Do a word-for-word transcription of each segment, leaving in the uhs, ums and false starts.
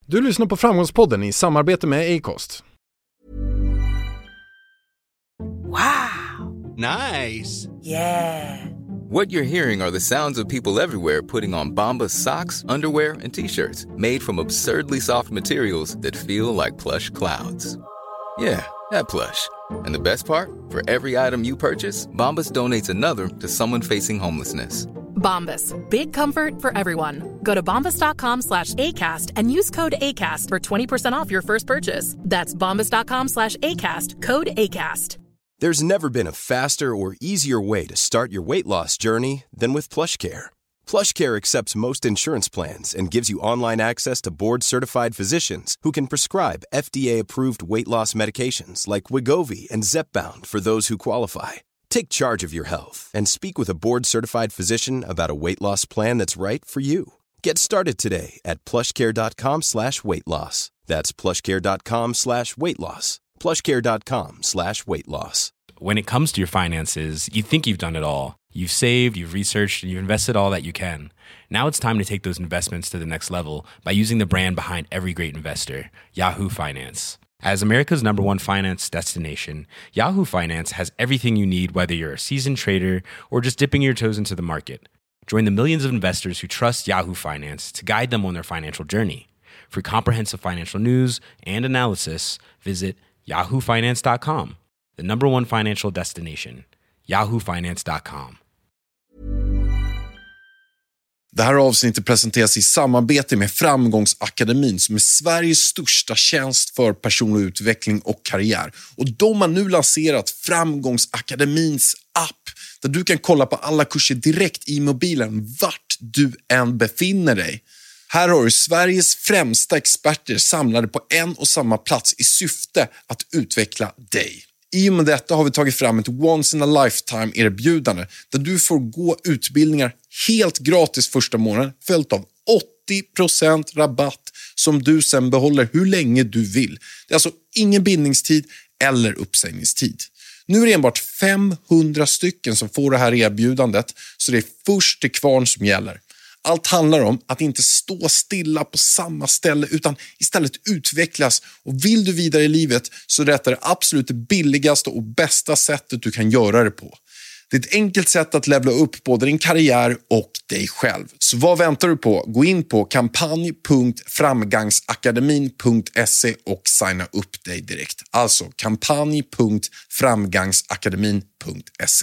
Du lyssnar på Framgångspodden i samarbete med Acast. Wow! Nice! Yeah! What you're hearing are the sounds of people everywhere putting on Bombas socks, underwear, and T-shirts made from absurdly soft materials that feel like plush clouds. Yeah, that plush. And the best part? For every item you purchase, Bombas donates another to someone facing homelessness. Bombas, big comfort for everyone. Go to bombas.com slash ACAST and use code ACAST for twenty percent off your first purchase. That's bombas.com slash ACAST, code ACAST. There's never been a faster or easier way to start your weight loss journey than with PlushCare. PlushCare accepts most insurance plans and gives you online access to board-certified physicians who can prescribe F D A-approved weight loss medications like Wegovy and Zepbound for those who qualify. Take charge of your health and speak with a board-certified physician about a weight loss plan that's right for you. Get started today at plushcare.com slash weight loss. That's plushcare.com slash weight loss. plushcare.com slash weight loss. When it comes to your finances, you think you've done it all. You've saved, you've researched, and you've invested all that you can. Now it's time to take those investments to the next level by using the brand behind every great investor, Yahoo Finance. As America's number one finance destination, Yahoo Finance has everything you need, whether you're a seasoned trader or just dipping your toes into the market. Join the millions of investors who trust Yahoo Finance to guide them on their financial journey. For comprehensive financial news and analysis, visit yahoo finance dot com, the number one financial destination, yahoo finance dot com. Det här avsnittet presenteras i samarbete med Framgångsakademin som är Sveriges största tjänst för personlig utveckling och karriär. Och de har nu lanserat Framgångsakademins app där du kan kolla på alla kurser direkt i mobilen vart du än befinner dig. Här har du Sveriges främsta experter samlade på en och samma plats i syfte att utveckla dig. I och med detta har vi tagit fram ett once in a lifetime erbjudande där du får gå utbildningar helt gratis första månaden följt av åttio procent rabatt som du sen behåller hur länge du vill. Det är alltså ingen bindningstid eller uppsägningstid. Nu är det enbart femhundra stycken som får det här erbjudandet så det är först till kvarn som gäller. Allt handlar om att inte stå stilla på samma ställe utan istället utvecklas. Och vill du vidare i livet så är detta det absolut billigaste och bästa sättet du kan göra det på. Det är ett enkelt sätt att levla upp både din karriär och dig själv. Så vad väntar du på? Gå in på kampanj punkt framgangsakademin punkt se och signa upp dig direkt. Alltså kampanj punkt framgangsakademin punkt se.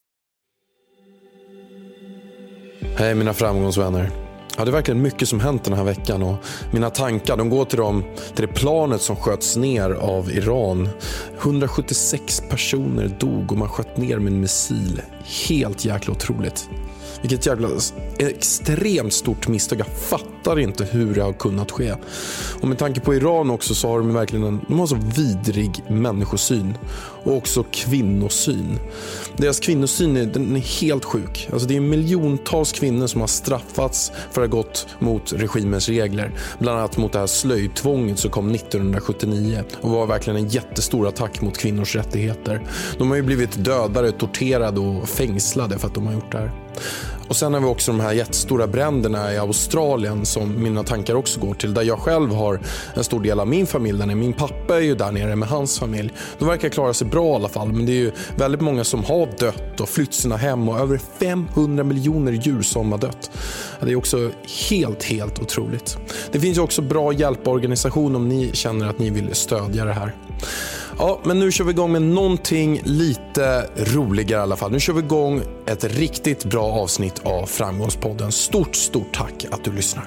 Hej mina framgångsvänner. Ja, det är verkligen mycket som hänt den här veckan och mina tankar de går till, dem, till det planet som sköts ner av Iran. hundrasjuttiosex personer dog och man sköt ner med en missil. Helt jäkla otroligt. Vilket jävla extremt stort misstag. Jag fattar inte hur det har kunnat ske. Och med tanke på Iran också så har de verkligen en, de har så vidrig människosyn. Och också kvinnosyn. Deras kvinnosyn är, den är helt sjuk. Alltså det är miljontals kvinnor som har straffats för att ha gått mot regimens regler. Bland annat mot det här slöjtvånget som kom nittonhundrasjuttionio. Och var verkligen en jättestor attack mot kvinnors rättigheter. De har ju blivit dödade, torterade och fängslade för att de har gjort det här. Och sen har vi också de här jättestora bränderna i Australien som mina tankar också går till. Där jag själv har en stor del av min familj där nere. Min pappa är ju där nere med hans familj. De verkar klara sig bra i alla fall. Men det är ju väldigt många som har dött och flytt sina hem. Och över femhundra miljoner djur som har dött. Det är också helt, helt otroligt. Det finns ju också bra hjälporganisation om ni känner att ni vill stödja det här. Ja, men nu kör vi igång med någonting lite roligare i alla fall. Nu kör vi igång ett riktigt bra avsnitt av Framgångspodden. Stort, stort tack att du lyssnar.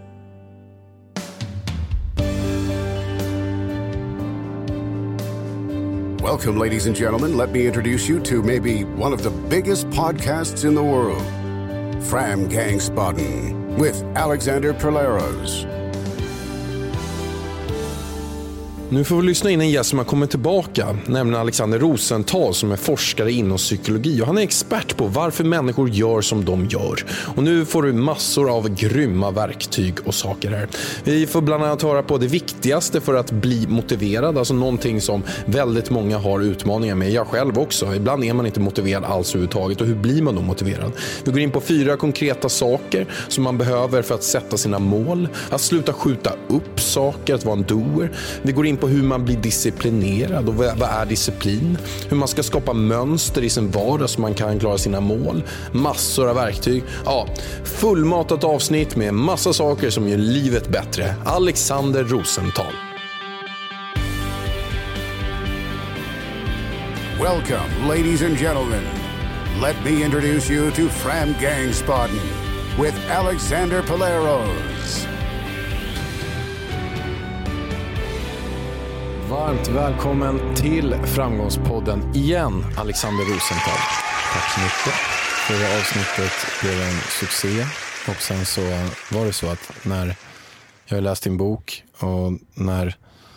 Welcome, ladies and gentlemen. Let me introduce you to maybe one of the biggest podcasts in the world. Framgångspodden with Alexander Perleros. Nu får vi lyssna in en gäst som har kommit tillbaka, nämligen Alexander Rosenthal som är forskare inom psykologi. Och han är expert på varför människor gör som de gör. Och nu får du massor av grymma verktyg och saker här. Vi får bland annat höra på det viktigaste för att bli motiverad. Alltså någonting som väldigt många har utmaningar med. Jag själv också. Ibland är man inte motiverad alls överhuvudtaget. Och hur blir man då motiverad? Vi går in på fyra konkreta saker som man behöver för att sätta sina mål. Att sluta skjuta upp saker, att vara en doer. Vi går in på hur man blir disciplinerad och vad är disciplin. Hur man ska skapa mönster i sin vardag så man kan klara sina mål. Massor av verktyg. Ja, fullmatat avsnitt med massa saker som gör livet bättre. Alexander Rosenthal. Welcome, ladies and gentlemen. Let me introduce you to Framgångsboden with Alexander Polaros. Varmt välkommen till Framgångspodden igen, Alexander Rosenthal. Tack så mycket. Förra avsnittet blev en succé och sen så var det så att när jag läste din bok och när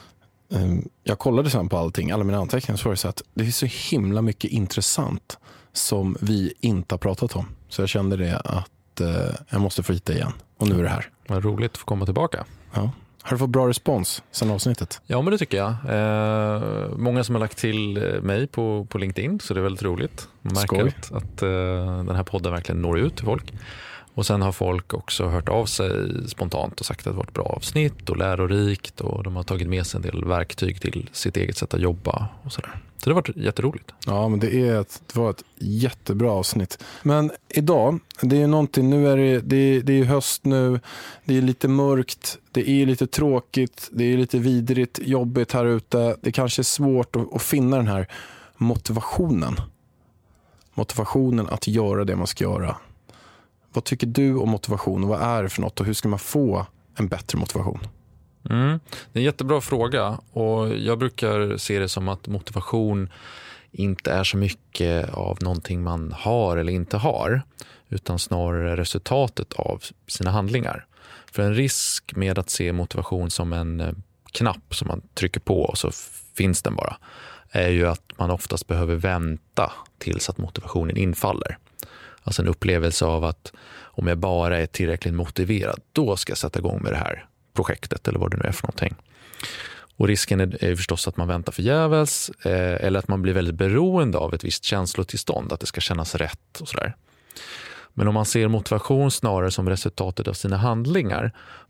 um, jag kollade sen på allting, alla mina anteckningar, så var det så att det är så himla mycket intressant som vi inte har pratat om. Så jag kände det att uh, jag måste få hit det igen. Och nu är det här. Vad roligt att få komma tillbaka. Ja. Har du fått bra respons sen avsnittet? Ja, men det tycker jag. Eh, många som har lagt till mig på, på LinkedIn, så det är väldigt roligt. Man märker att, att eh, den här podden verkligen når ut till folk. Och sen har folk också hört av sig spontant och sagt att det var ett bra avsnitt och lärorikt. Och de har tagit med sig en del verktyg till sitt eget sätt att jobba och sådär. Så det har varit jätteroligt. Ja, men det, är ett, det var ett jättebra avsnitt. Men idag, det är någonting, nu är det, det, är, det är höst nu, det är lite mörkt, det är lite tråkigt, det är lite vidrigt, jobbigt här ute. Det kanske är svårt att, att finna den här motivationen. Motivationen att göra det man ska göra. Vad tycker du om motivation och vad är det för något och hur ska man få en bättre motivation? Mm. Det är en jättebra fråga och jag brukar se det som att motivation inte är så mycket av någonting man har eller inte har, utan snarare resultatet av sina handlingar. För en risk med att se motivation som en knapp som man trycker på och så finns den bara, är ju att man oftast behöver vänta tills att motivationen infaller. Alltså en upplevelse av att om jag bara är tillräckligt motiverad, då ska jag sätta igång med det här projektet eller vad det nu är för någonting. Och risken är, är förstås att man väntar förgäves eh, eller att man blir väldigt beroende av ett visst känslotillstånd, att det ska kännas rätt och sådär. Men om man ser motivation snarare som resultatet av sina handlingar,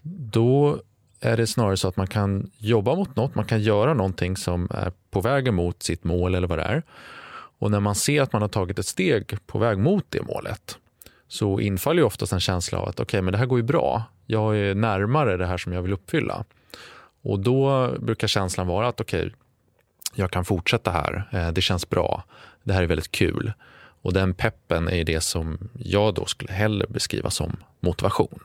då är det snarare så att man kan jobba mot något, man kan göra någonting som är på väg mot sitt mål eller vad det är. Och när man ser att man har tagit ett steg på väg mot det målet, så infaller ju oftast en känsla av att okej, okay, men det här går ju bra. Jag är närmare det här som jag vill uppfylla. Och då brukar känslan vara att okej, okay, jag kan fortsätta här. Det känns bra. Det här är väldigt kul. Och den peppen är det som jag då skulle hellre beskriva som motivation.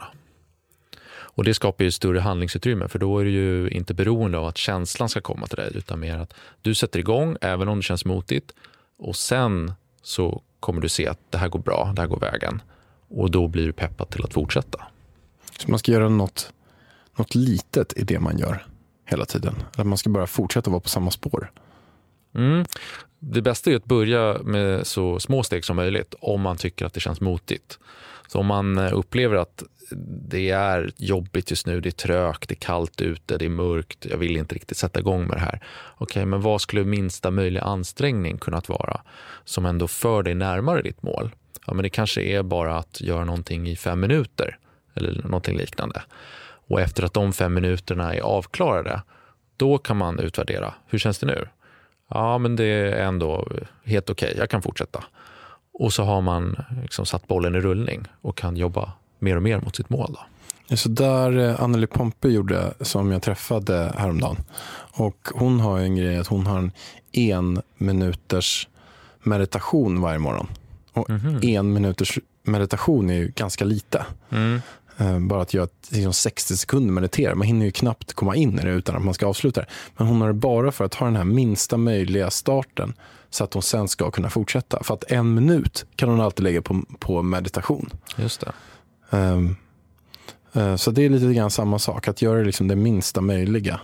Och det skapar ju större handlingsutrymme, för då är det ju inte beroende av att känslan ska komma till dig, utan mer att du sätter igång även om det känns motigt. Och sen så kommer du se att det här går bra, det här går vägen. Och då blir du peppad till att fortsätta. Så man ska göra något, något litet i det man gör hela tiden? Eller man ska bara fortsätta vara på samma spår? Mm. Det bästa är att börja med så små steg som möjligt om man tycker att det känns motigt. Så om man upplever att det är jobbigt just nu, det är trögt, det är kallt ute, det är mörkt, jag vill inte riktigt sätta igång med det här. Okej, men vad skulle minsta möjliga ansträngning kunnat vara som ändå för dig närmare ditt mål? Ja, men det kanske är bara att göra någonting i fem minuter eller någonting liknande. Och efter att de fem minuterna är avklarade, då kan man utvärdera. Hur känns det nu? Ja, men det är ändå helt okej, jag kan fortsätta. Och så har man liksom satt bollen i rullning och kan jobba mer och mer mot sitt mål då. Det är så där Anneli Pompe gjorde som jag träffade häromdagen. Och hon har en grej att hon har en en minuters meditation varje morgon. Och mm-hmm. en minuters meditation är ju ganska lite. Mm. Bara att göra liksom sextio sekunder meditera. Man hinner ju knappt komma in i det utan att man ska avsluta det. Men hon har det bara för att ha den här minsta möjliga starten så att hon sen ska kunna fortsätta. För att en minut kan hon alltid lägga på, på meditation. Just det. Um, uh, så det är lite grann samma sak. Att göra liksom det minsta möjliga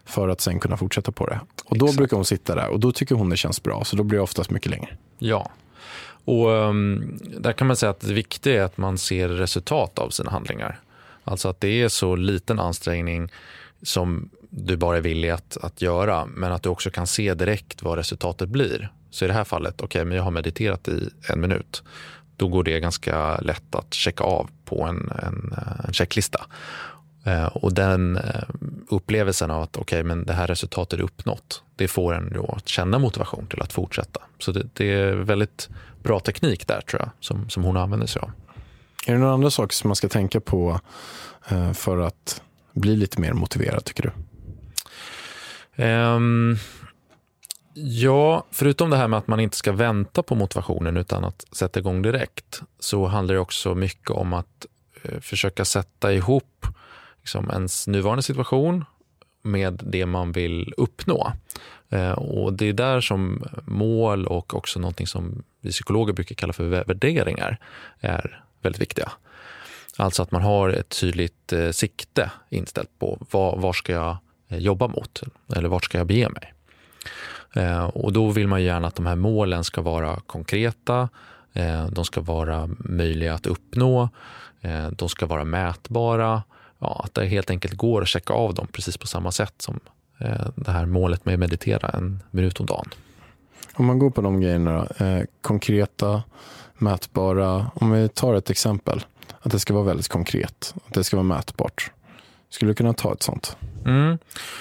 för att sen kunna fortsätta på det. Och då Exakt. brukar hon sitta där och då tycker hon det känns bra, så då blir det oftast mycket längre. Ja, och um, där kan man säga att det viktiga är att man ser resultat av sina handlingar. Alltså att det är så liten ansträngning som du bara är villig att, att göra, men att du också kan se direkt vad resultatet blir. Så i det här fallet, okej, okay, men jag har mediterat i en minut. Då går det ganska lätt att checka av på en, en, en checklista. Eh, och den eh, upplevelsen av att okej, okay, men det här resultatet är uppnått, det får en då att känna motivation till att fortsätta. Så det, det är väldigt bra teknik där, tror jag, som, som hon använder sig av. Är det några andra saker som man ska tänka på eh, för att bli lite mer motiverad, tycker du? Um, ja, förutom det här med att man inte ska vänta på motivationen utan att sätta igång direkt, så handlar det också mycket om att uh, försöka sätta ihop liksom, ens nuvarande situation med det man vill uppnå. Uh, och det är där som mål och också någonting som vi psykologer brukar kalla för värderingar är väldigt viktiga. Alltså att man har ett tydligt eh, sikte inställt på var, var ska jag eh, jobba mot eller vart ska jag bege mig. Eh, och då vill man gärna att de här målen ska vara konkreta, eh, de ska vara möjliga att uppnå, eh, de ska vara mätbara. Ja, att det helt enkelt går att checka av dem precis på samma sätt som eh, det här målet med att meditera en minut om dagen. Om man går på de grejerna då, eh, konkreta, mätbara, om vi tar ett exempel. Att det ska vara väldigt konkret. Att det ska vara mätbart. Skulle du kunna ta ett sånt? Mm.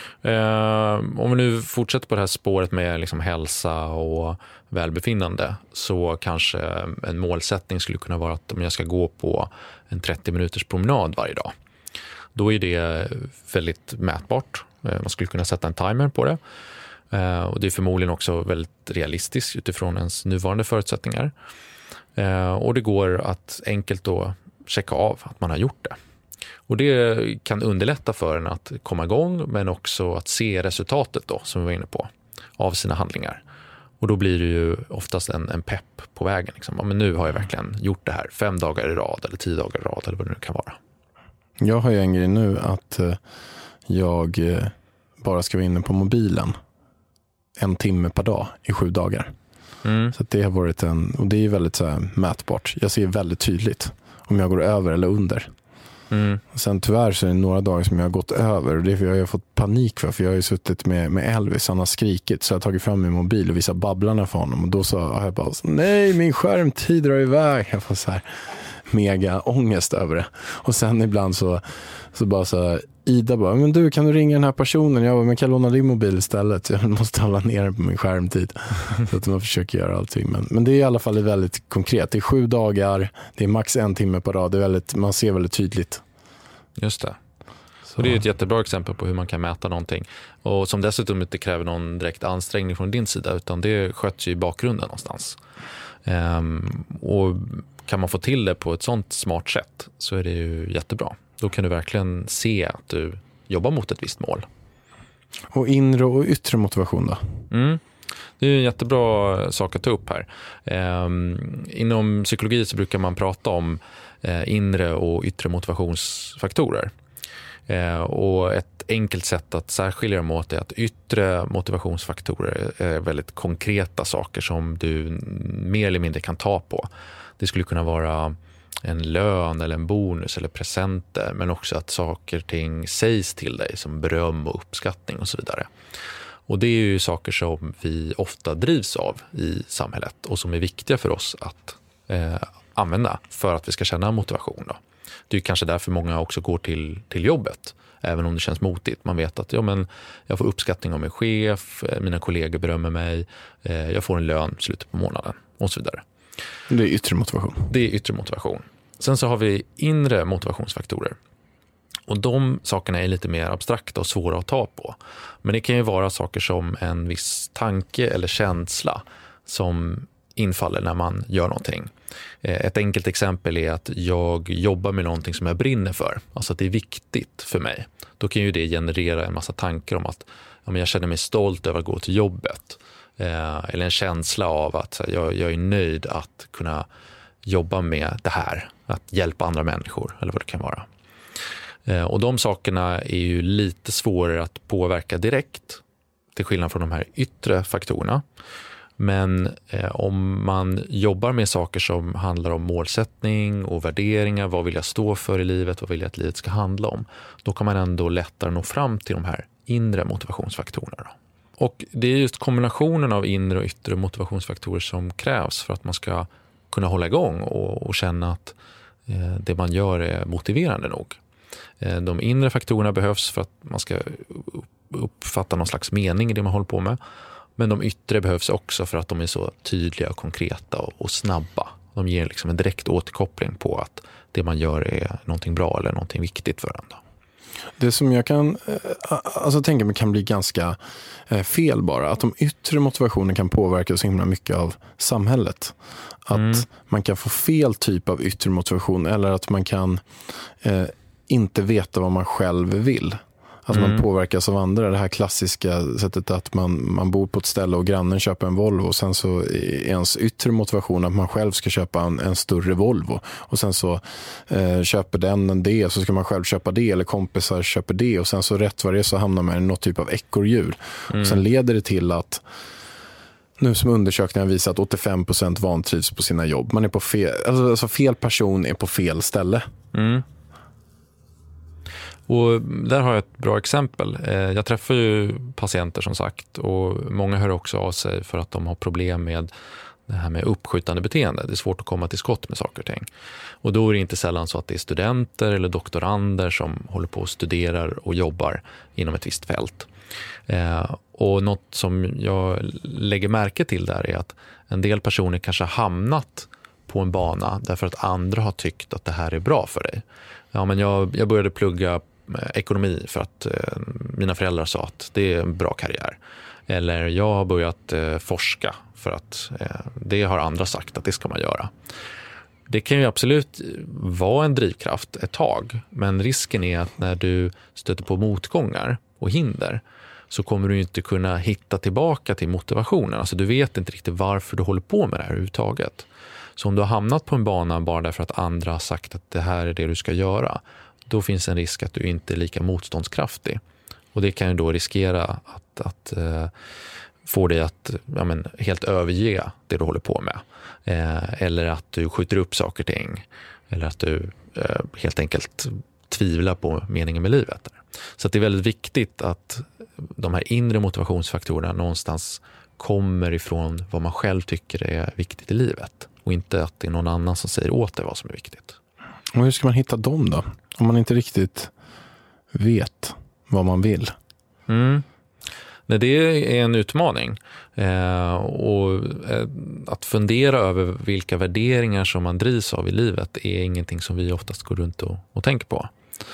Eh, om vi nu fortsätter på det här spåret med liksom hälsa och välbefinnande, så kanske en målsättning skulle kunna vara att om jag ska gå på en trettio minuters promenad varje dag. Då är det väldigt mätbart. Eh, man skulle kunna sätta en timer på det. Eh, och det är förmodligen också väldigt realistiskt utifrån ens nuvarande förutsättningar. Eh, och det går att enkelt då checka av att man har gjort det. Och det kan underlätta för en att komma igång, men också att se resultatet då, som vi var inne på, av sina handlingar. Och då blir det ju oftast en, en pepp på vägen. Liksom. Ja, men nu har jag verkligen gjort det här fem dagar i rad eller tio dagar i rad eller vad det nu kan vara. Jag har ju en grej nu att eh, jag eh, bara ska vara inne på mobilen en timme per dag i sju dagar. Mm. Så att det har varit en, och det är väldigt så här mätbart. Jag ser väldigt tydligt om jag går över eller under. Mm. Sen tyvärr så är det några dagar som jag har gått över, och det är för jag har fått panik för, för jag har ju suttit med, med Elvis, han har skrikit, så jag har tagit fram min mobil och visat babblarna för honom, och då så har jag bara, nej, min skärmtid drar iväg. Jag får så här mega ångest över det. Och sen ibland så, så bara så här, Ida bara, men du, kan du ringa den här personen? Jag bara, men kan jag låna din mobil istället? Jag måste hålla ner den på min skärmtid. Så att man försöker göra allting. Men, men det är i alla fall väldigt konkret. Det är sju dagar, det är max en timme per dag. Det är väldigt, man ser väldigt tydligt. Just det. Så. Och det är ett jättebra exempel på hur man kan mäta någonting. Och som dessutom inte kräver någon direkt ansträngning från din sida, utan det sköts ju i bakgrunden någonstans. Um, och kan man få till det på ett sånt smart sätt, så är det ju jättebra. Då kan du verkligen se att du jobbar mot ett visst mål. Och inre och yttre motivation då? Mm. Det är en jättebra sak att ta upp här. Um, inom psykologi så brukar man prata om uh, inre och yttre motivationsfaktorer. Uh, och ett enkelt sätt att särskilja dem åt är att yttre motivationsfaktorer är väldigt konkreta saker som du mer eller mindre kan ta på. Det skulle kunna vara en lön eller en bonus eller presenter, men också att saker och ting sägs till dig som beröm och uppskattning och så vidare. Och det är ju saker som vi ofta drivs av i samhället och som är viktiga för oss att eh, använda för att vi ska känna motivation då. Det är kanske därför många också går till, till jobbet, även om det känns motigt. Man vet att ja, men jag får uppskattning av min chef, mina kollegor berömmer mig, eh, jag får en lön i slutet på månaden och så vidare. Det är yttre motivation. Det är yttre motivation. Sen så har vi inre motivationsfaktorer. Och de sakerna är lite mer abstrakta och svåra att ta på. Men det kan ju vara saker som en viss tanke eller känsla som infaller när man gör någonting. Ett enkelt exempel är att jag jobbar med någonting som jag brinner för. Alltså att det är viktigt för mig. Då kan ju det generera en massa tankar om att ja, men jag känner mig stolt över att gå till jobbet. Eller en känsla av att jag, jag är nöjd att kunna jobba med det här. Att hjälpa andra människor eller vad det kan vara. Och de sakerna är ju lite svårare att påverka direkt, till skillnad från de här yttre faktorerna. Men eh, om man jobbar med saker som handlar om målsättning och värderingar, vad vill jag stå för i livet, vad vill jag att livet ska handla om, då kan man ändå lättare nå fram till de här inre motivationsfaktorerna. Och det är just kombinationen av inre och yttre motivationsfaktorer som krävs för att man ska kunna hålla igång och, och känna att eh, det man gör är motiverande nog. Eh, de inre faktorerna behövs för att man ska uppfatta någon slags mening i det man håller på med. Men de yttre behövs också för att de är så tydliga och konkreta och, och snabba. De ger liksom en direkt återkoppling på att det man gör är någonting bra eller någonting viktigt för en. Det som jag kan alltså, tänka mig kan bli ganska eh, fel bara. Att de yttre motivationen kan påverka så himla mycket av samhället. Att mm. man kan få fel typ av yttre motivation eller att man kan eh, inte veta vad man själv vill. Att mm. man påverkas av andra. Det här klassiska sättet att man, man bor på ett ställe och grannen köper en Volvo och sen så är ens yttre motivation att man själv ska köpa en, en större Volvo. Och sen så eh, köper den en det så ska man själv köpa det eller kompisar köper det och sen så rätt vad det är så hamnar man i något typ av ekorrhjul. Mm. Och sen leder det till att nu som undersökningen visar att åttiofem procent vantrivs på sina jobb. Man är på fel, alltså fel person är på fel ställe. Mm. Och där har jag ett bra exempel. Jag träffar ju patienter som sagt och många hör också av sig för att de har problem med det här med uppskjutande beteende. Det är svårt att komma till skott med saker och ting. Och då är det inte sällan så att det är studenter eller doktorander som håller på och studerar och jobbar inom ett visst fält. Och något som jag lägger märke till där är att en del personer kanske har hamnat på en bana därför att andra har tyckt att det här är bra för dig. Ja, men jag, jag började plugga ekonomi för att eh, mina föräldrar sa att det är en bra karriär. Eller jag har börjat eh, forska för att eh, det har andra sagt att det ska man göra. Det kan ju absolut vara en drivkraft ett tag, men risken är att när du stöter på motgångar och hinder så kommer du inte kunna hitta tillbaka till motivationen. Alltså du vet inte riktigt varför du håller på med det här överhuvudtaget. Så om du har hamnat på en bana bara därför att andra har sagt att det här är det du ska göra, då finns en risk att du inte är lika motståndskraftig. Och det kan ju då riskera att, att eh, få dig att ja, men, helt överge det du håller på med. Eh, eller att du skjuter upp saker och ting. Eller att du eh, helt enkelt tvivlar på meningen med livet. Så att det är väldigt viktigt att de här inre motivationsfaktorerna någonstans kommer ifrån vad man själv tycker är viktigt i livet. Och inte att det är någon annan som säger åt dig vad som är viktigt. Och hur ska man hitta dem då? Om man inte riktigt vet vad man vill. Mm. Nej, det är en utmaning. Eh, och eh, att fundera över vilka värderingar som man drivs av i livet är ingenting som vi oftast går runt och, och tänker på.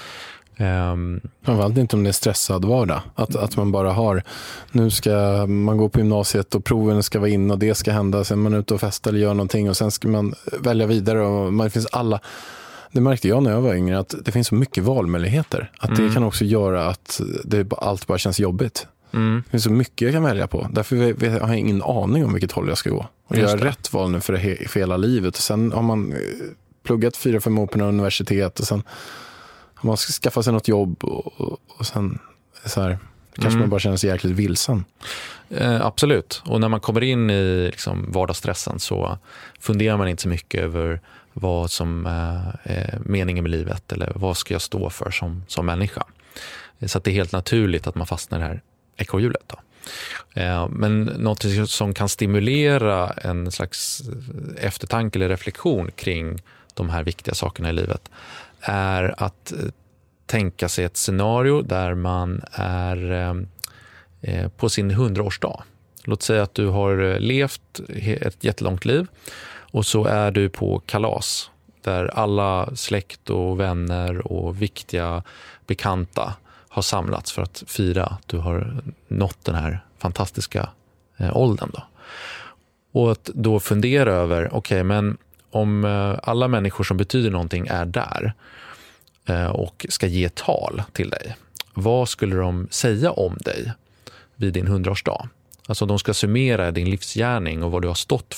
Um, Framförallt inte om det är stressad vardag. Att, att man bara har, nu ska man gå på gymnasiet och proven ska vara in och det ska hända. Sen är man ute och festar eller gör någonting och sen ska man välja vidare. Och man, det finns alla, det märkte jag när jag var yngre att det finns så mycket valmöjligheter. Att mm. det kan också göra att det, allt bara känns jobbigt. Mm. Det finns så mycket jag kan välja på. Därför har jag ingen aning om vilket håll jag ska gå. Och göra rätt val nu för, det, för hela livet. Och sen har man pluggat fyra, fem år på universitet och sen man ska skaffa sig något jobb och, och, och sen så här, kanske mm. man bara känner sig jäkligt vilsen. Eh, absolut. Och när man kommer in i liksom, vardagsstressen så funderar man inte så mycket över vad som eh, är meningen med livet eller vad ska jag stå för som, som människa. Så att det är helt naturligt att man fastnar i det här ekorrhjulet då. Eh, men något som kan stimulera en slags eftertanke eller reflektion kring de här viktiga sakerna i livet är att tänka sig ett scenario där man är eh, på sin hundraårsdag. Låt säga att du har levt ett jättelångt liv och så är du på kalas där alla släkt och vänner och viktiga bekanta har samlats för att fira att du har nått den här fantastiska eh, åldern då. Och att då fundera över, okej okay, men om alla människor som betyder någonting är där och ska ge tal till dig, vad skulle de säga om dig vid din hundraårsdag? Alltså de ska summera din livsgärning och vad du har stått för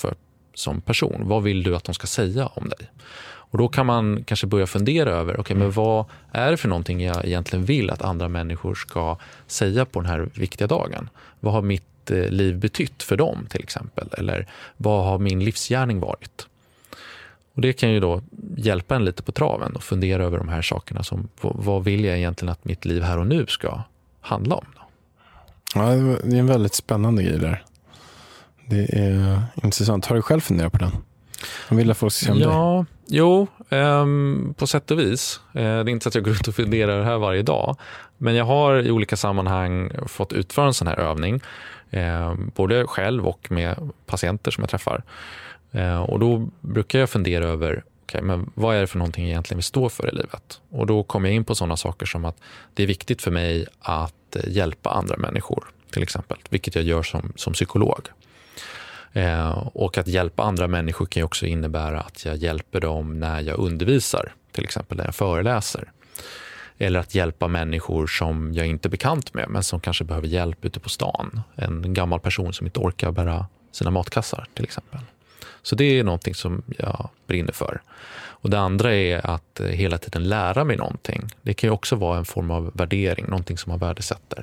som person? Vad vill du att de ska säga om dig? Och då kan man kanske börja fundera över, okay, men vad är det för någonting jag egentligen vill att andra människor ska säga på den här viktiga dagen? Vad har mitt eh, liv betytt för dem till exempel? Eller vad har min livsgärning varit? Och det kan ju då hjälpa en lite på traven och fundera över de här sakerna. Som, vad vill jag egentligen att mitt liv här och nu ska handla om? Då? Ja, det är en väldigt spännande grej där. Det är intressant. Har du själv funderat på den? Jag vill att folk ska se om ja, dig. Jo, um, på sätt och vis. Uh, det är inte så att jag går ut och funderar här varje dag. Men jag har i olika sammanhang fått utföra en sån här övning. Uh, både själv och med patienter som jag träffar. Uh, och då brukar jag fundera över, okay, men vad är det för någonting jag egentligen vill stå för i livet? Och då kommer jag in på sådana saker som att det är viktigt för mig att hjälpa andra människor till exempel. Vilket jag gör som, som psykolog. Eh, och att hjälpa andra människor kan ju också innebära att jag hjälper dem när jag undervisar, till exempel när jag föreläser. Eller att hjälpa människor som jag inte är bekant med men som kanske behöver hjälp ute på stan. En gammal person som inte orkar bära sina matkassar till exempel. Så det är någonting som jag brinner för. Och det andra är att hela tiden lära mig någonting. Det kan ju också vara en form av värdering, någonting som man värdesätter.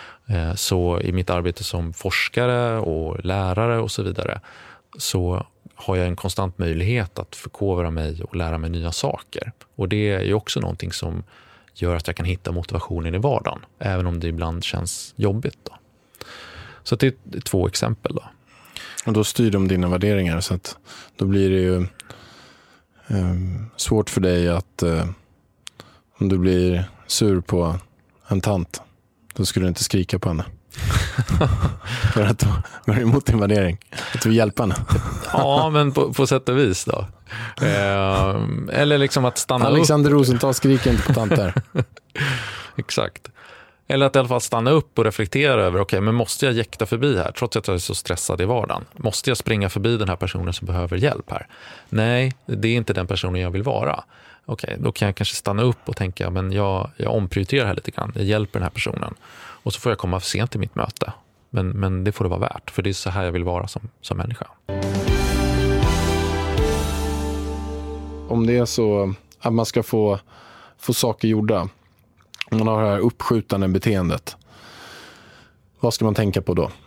Så i mitt arbete som forskare och lärare och så vidare så har jag en konstant möjlighet att förkovra mig och lära mig nya saker. Och det är ju också någonting som gör att jag kan hitta motivationen i vardagen, även om det ibland känns jobbigt då. Så det är två exempel då. Och då styr de dina värderingar, så att då blir det ju eh, svårt för dig att eh, om du blir sur på en tant, då skulle du inte skrika på henne. För att du är emot din värdering. Att du vill hjälpa henne. Ja, men på, på sätt och vis då. Eh, eller liksom att stanna Alexander upp. Rosenthal skriker inte på tanter. Exakt. Eller att i alla fall stanna upp och reflektera över, okej, okay, men måste jag jäkta förbi här trots att jag är så stressad i vardagen? Måste jag springa förbi den här personen som behöver hjälp här? Nej, det är inte den personen jag vill vara. Okej, okay, då kan jag kanske stanna upp och tänka, men jag, jag omprioriterar här lite grann. Jag hjälper den här personen. Och så får jag komma för sent till mitt möte. Men, men det får det vara värt, för det är så här jag vill vara som, som människa. Om det är så att man ska få, få saker gjorda, om man har det här uppskjutande beteendet, vad ska man tänka på då?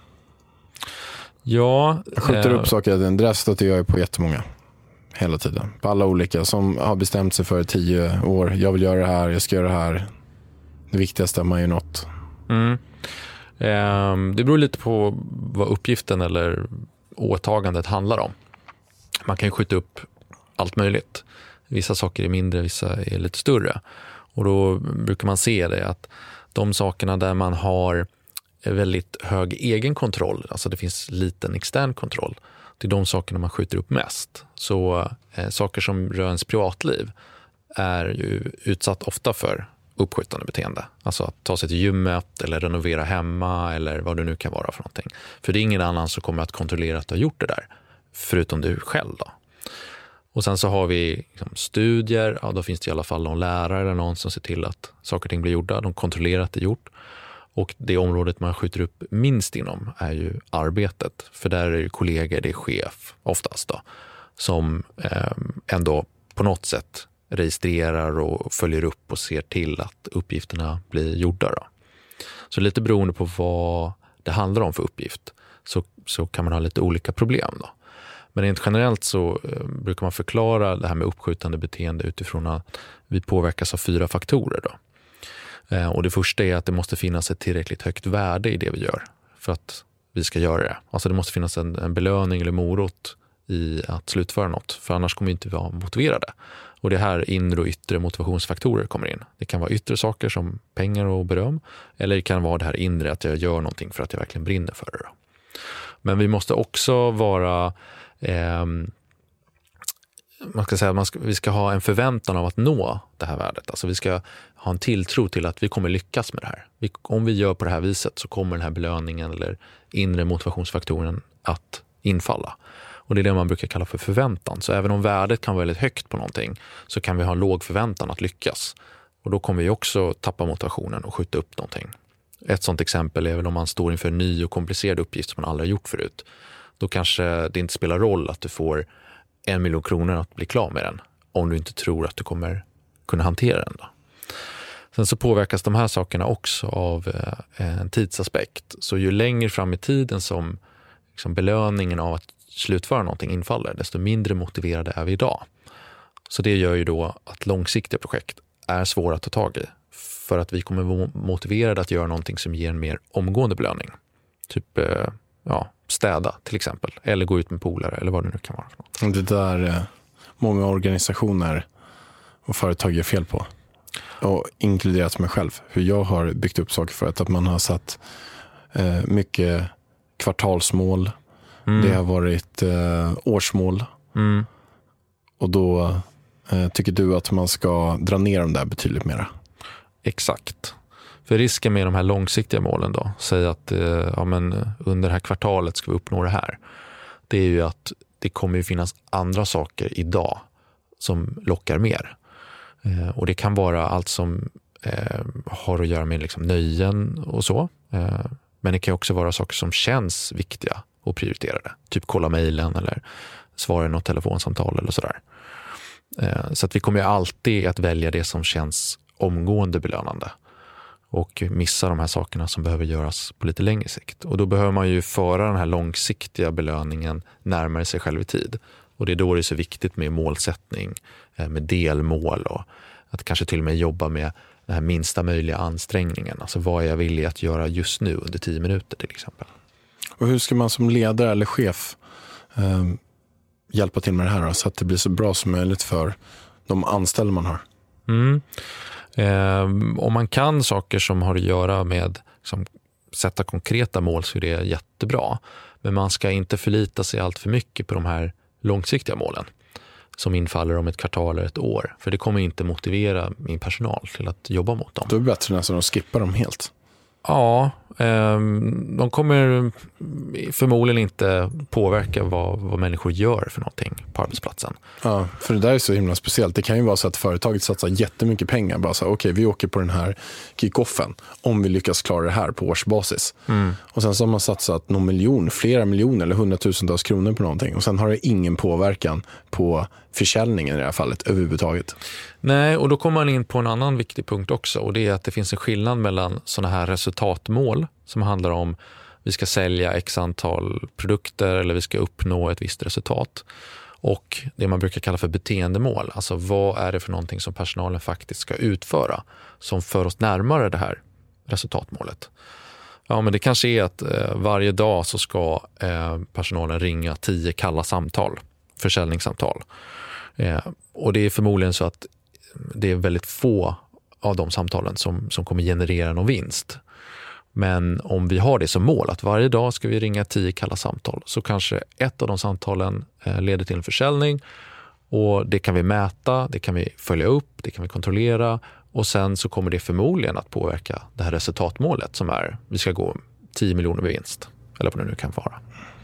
Ja, jag skjuter eh, upp saker. Det där gör jag på jättemånga. Hela tiden. På alla olika som har bestämt sig för tio år. Jag vill göra det här, jag ska göra det här. Det viktigaste är man ju något. Mm. Eh, det beror lite på vad uppgiften eller åtagandet handlar om. Man kan ju skjuta upp allt möjligt. Vissa saker är mindre, vissa är lite större. Och då brukar man se det att de sakerna där man har väldigt hög egen kontroll, alltså det finns liten extern kontroll, det är de sakerna man skjuter upp mest. Så eh, saker som rör ens privatliv är ju utsatt ofta för uppskjutande beteende. Alltså att ta sig till gymmet eller renovera hemma eller vad det nu kan vara för någonting. För det är ingen annan som kommer att kontrollera att du har gjort det där, förutom du själv då. Och sen så har vi liksom studier, ja, då finns det i alla fall någon lärare eller någon som ser till att saker och ting blir gjorda. De kontrollerar att det är gjort. Och det området man skjuter upp minst inom är ju arbetet. För där är det kollegor, det är chef oftast då, som eh, ändå på något sätt registrerar och följer upp och ser till att uppgifterna blir gjorda då. Så lite beroende på vad det handlar om för uppgift så, så kan man ha lite olika problem då. Men rent generellt så eh, brukar man förklara det här med uppskjutande beteende utifrån att vi påverkas av fyra faktorer då. Eh, och det första är att det måste finnas ett tillräckligt högt värde i det vi gör för att vi ska göra det. Alltså det måste finnas en, en belöning eller morot i att slutföra något, för annars kommer vi inte vara motiverade. Och det här inre och yttre motivationsfaktorer kommer in. Det kan vara yttre saker som pengar och beröm, eller det kan vara det här inre att jag gör någonting för att jag verkligen brinner för det då. Men vi måste också vara eh, man ska säga att man ska, vi ska ha en förväntan av att nå det här värdet. Alltså vi ska ha en tilltro till att vi kommer lyckas med det här. Vi, om vi gör på det här viset så kommer den här belöningen eller inre motivationsfaktoren att infalla. Och det är det man brukar kalla för förväntan. Så även om värdet kan vara väldigt högt på någonting så kan vi ha en låg förväntan att lyckas. Och då kommer vi också tappa motivationen och skjuta upp någonting. Ett sådant exempel är väl om man står inför en ny och komplicerad uppgift som man aldrig har gjort förut. då kanske det inte spelar roll att du får en miljon kronor att bli klar med den om du inte tror att du kommer kunna hantera den då. Sen så påverkas de här sakerna också av en tidsaspekt. Så ju längre fram i tiden som liksom belöningen av att slutföra någonting infaller, desto mindre motiverade är vi idag. Så det gör ju då att långsiktiga projekt är svåra att ta tag i. För att vi kommer vara motiverade att göra någonting som ger en mer omgående belöning. Typ ja, städa till exempel. Eller gå ut med polare eller vad det nu kan vara för något. Det där många organisationer och företag gör fel på. Och inkluderat mig själv. Hur jag har byggt upp saker för att, att man har satt eh, mycket kvartalsmål. Mm. Det har varit eh, årsmål. Mm. Och då eh, tycker du att man ska dra ner dem där betydligt mera. Exakt. För risken med de här långsiktiga målen då, säg att eh, ja, men under det här kvartalet ska vi uppnå det här. Det är ju att det kommer ju finnas andra saker idag som lockar mer. Eh, och det kan vara allt som eh, har att göra med liksom nöjen och så. Eh, men det kan också vara saker som känns viktiga och prioriterade. Typ kolla mejlen eller svara i något telefonsamtal eller sådär. Eh, så att vi kommer ju alltid att välja det som känns omgående belönande. Och missa de här sakerna som behöver göras på lite längre sikt. Och då behöver man ju föra den här långsiktiga belöningen närmare sig själv i tid. Och det är då det är så viktigt med målsättning, med delmål och att kanske till och med jobba med den här minsta möjliga ansträngningen. Alltså vad är jag villig att göra just nu under tio minuter till exempel. Och hur ska man som ledare eller chef eh, hjälpa till med det här då, så att det blir så bra som möjligt för de anställda man har? Mm. Eh, om man kan saker som har att göra med liksom, sätta konkreta mål så är det jättebra. Men man ska inte förlita sig allt för mycket på de här långsiktiga målen som infaller om ett kvartal eller ett år. För det kommer inte motivera min personal till att jobba mot dem. Då är det bättre nästan att skippa dem helt. Ja, eh, de kommer förmodligen inte påverka vad, vad människor gör för någonting på arbetsplatsen. Ja, för det där är så himla speciellt. Det kan ju vara så att företaget satsar jättemycket pengar. Bara så, okej, okay, vi åker på den här kick-offen om vi lyckas klara det här på årsbasis. Mm. Och sen så har man satsat någon miljon, flera miljoner eller hundratusentals kronor på någonting. Och sen har det ingen påverkan på försäljningen i det här fallet överhuvudtaget. Nej, och då kommer man in på en annan viktig punkt också. Och det är att det finns en skillnad mellan sådana här resultatmål som handlar om vi ska sälja x antal produkter eller vi ska uppnå ett visst resultat. Och det man brukar kalla för beteendemål. Alltså vad är det för någonting som personalen faktiskt ska utföra som för oss närmare det här resultatmålet. Ja, men det kanske är att eh, varje dag så ska eh, personalen ringa tio kalla samtal, försäljningssamtal. Eh, och det är förmodligen så att det är väldigt få av de samtalen som, som kommer generera någon vinst. Men om vi har det som mål att varje dag ska vi ringa tio kalla samtal, så kanske ett av de samtalen eh, leder till en försäljning, och det kan vi mäta, det kan vi följa upp, det kan vi kontrollera, och sen så kommer det förmodligen att påverka det här resultatmålet som är vi ska gå tio miljoner med vinst, eller vad det nu kan vara.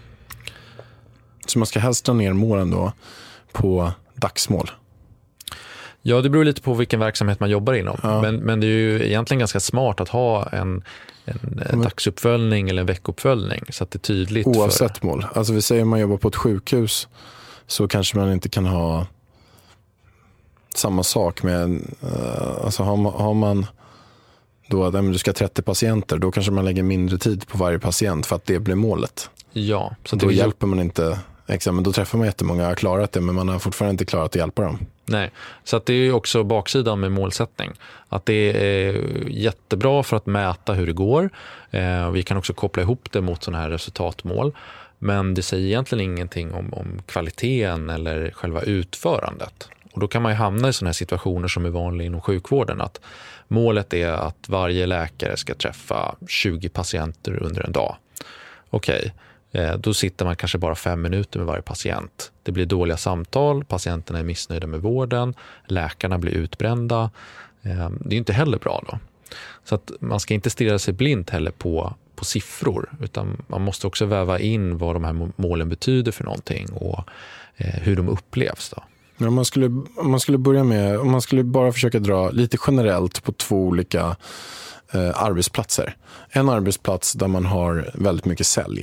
Så man ska helst dra ner målen då på dagsmål? Ja, det beror lite på vilken verksamhet man jobbar inom. Ja. Men, men det är ju egentligen ganska smart att ha en, en men, dagsuppföljning eller en veckuppföljning så att det är tydligt. Oavsett för... mål. Alltså vi säger att man jobbar på ett sjukhus, så kanske man inte kan ha samma sak med, uh, alltså har man, har man då att du ska ha trettio patienter, då kanske man lägger mindre tid på varje patient för att det blir målet. Ja. Så då det hjälper man inte, exakt, men då träffar man jättemånga, har klarat det, men man har fortfarande inte klarat att hjälpa dem. Nej, så att det är ju också baksidan med målsättning. Att det är jättebra för att mäta hur det går. Eh, vi kan också koppla ihop det mot sådana här resultatmål. Men det säger egentligen ingenting om, om kvaliteten eller själva utförandet. Och då kan man ju hamna i sådana här situationer som är vanliga inom sjukvården. Att målet är att varje läkare ska träffa tjugo patienter under en dag. Okej. Då sitter man kanske bara fem minuter med varje patient. Det blir dåliga samtal, patienterna är missnöjda med vården, läkarna blir utbrända. Det är inte heller bra då. Så att man ska inte stirra sig blind heller på, på siffror, utan man måste också väva in vad de här målen betyder för någonting och eh, hur de upplevs då. Men om man skulle, om man skulle börja med, om man skulle bara försöka dra lite generellt på två olika eh, arbetsplatser. En arbetsplats där man har väldigt mycket sälj.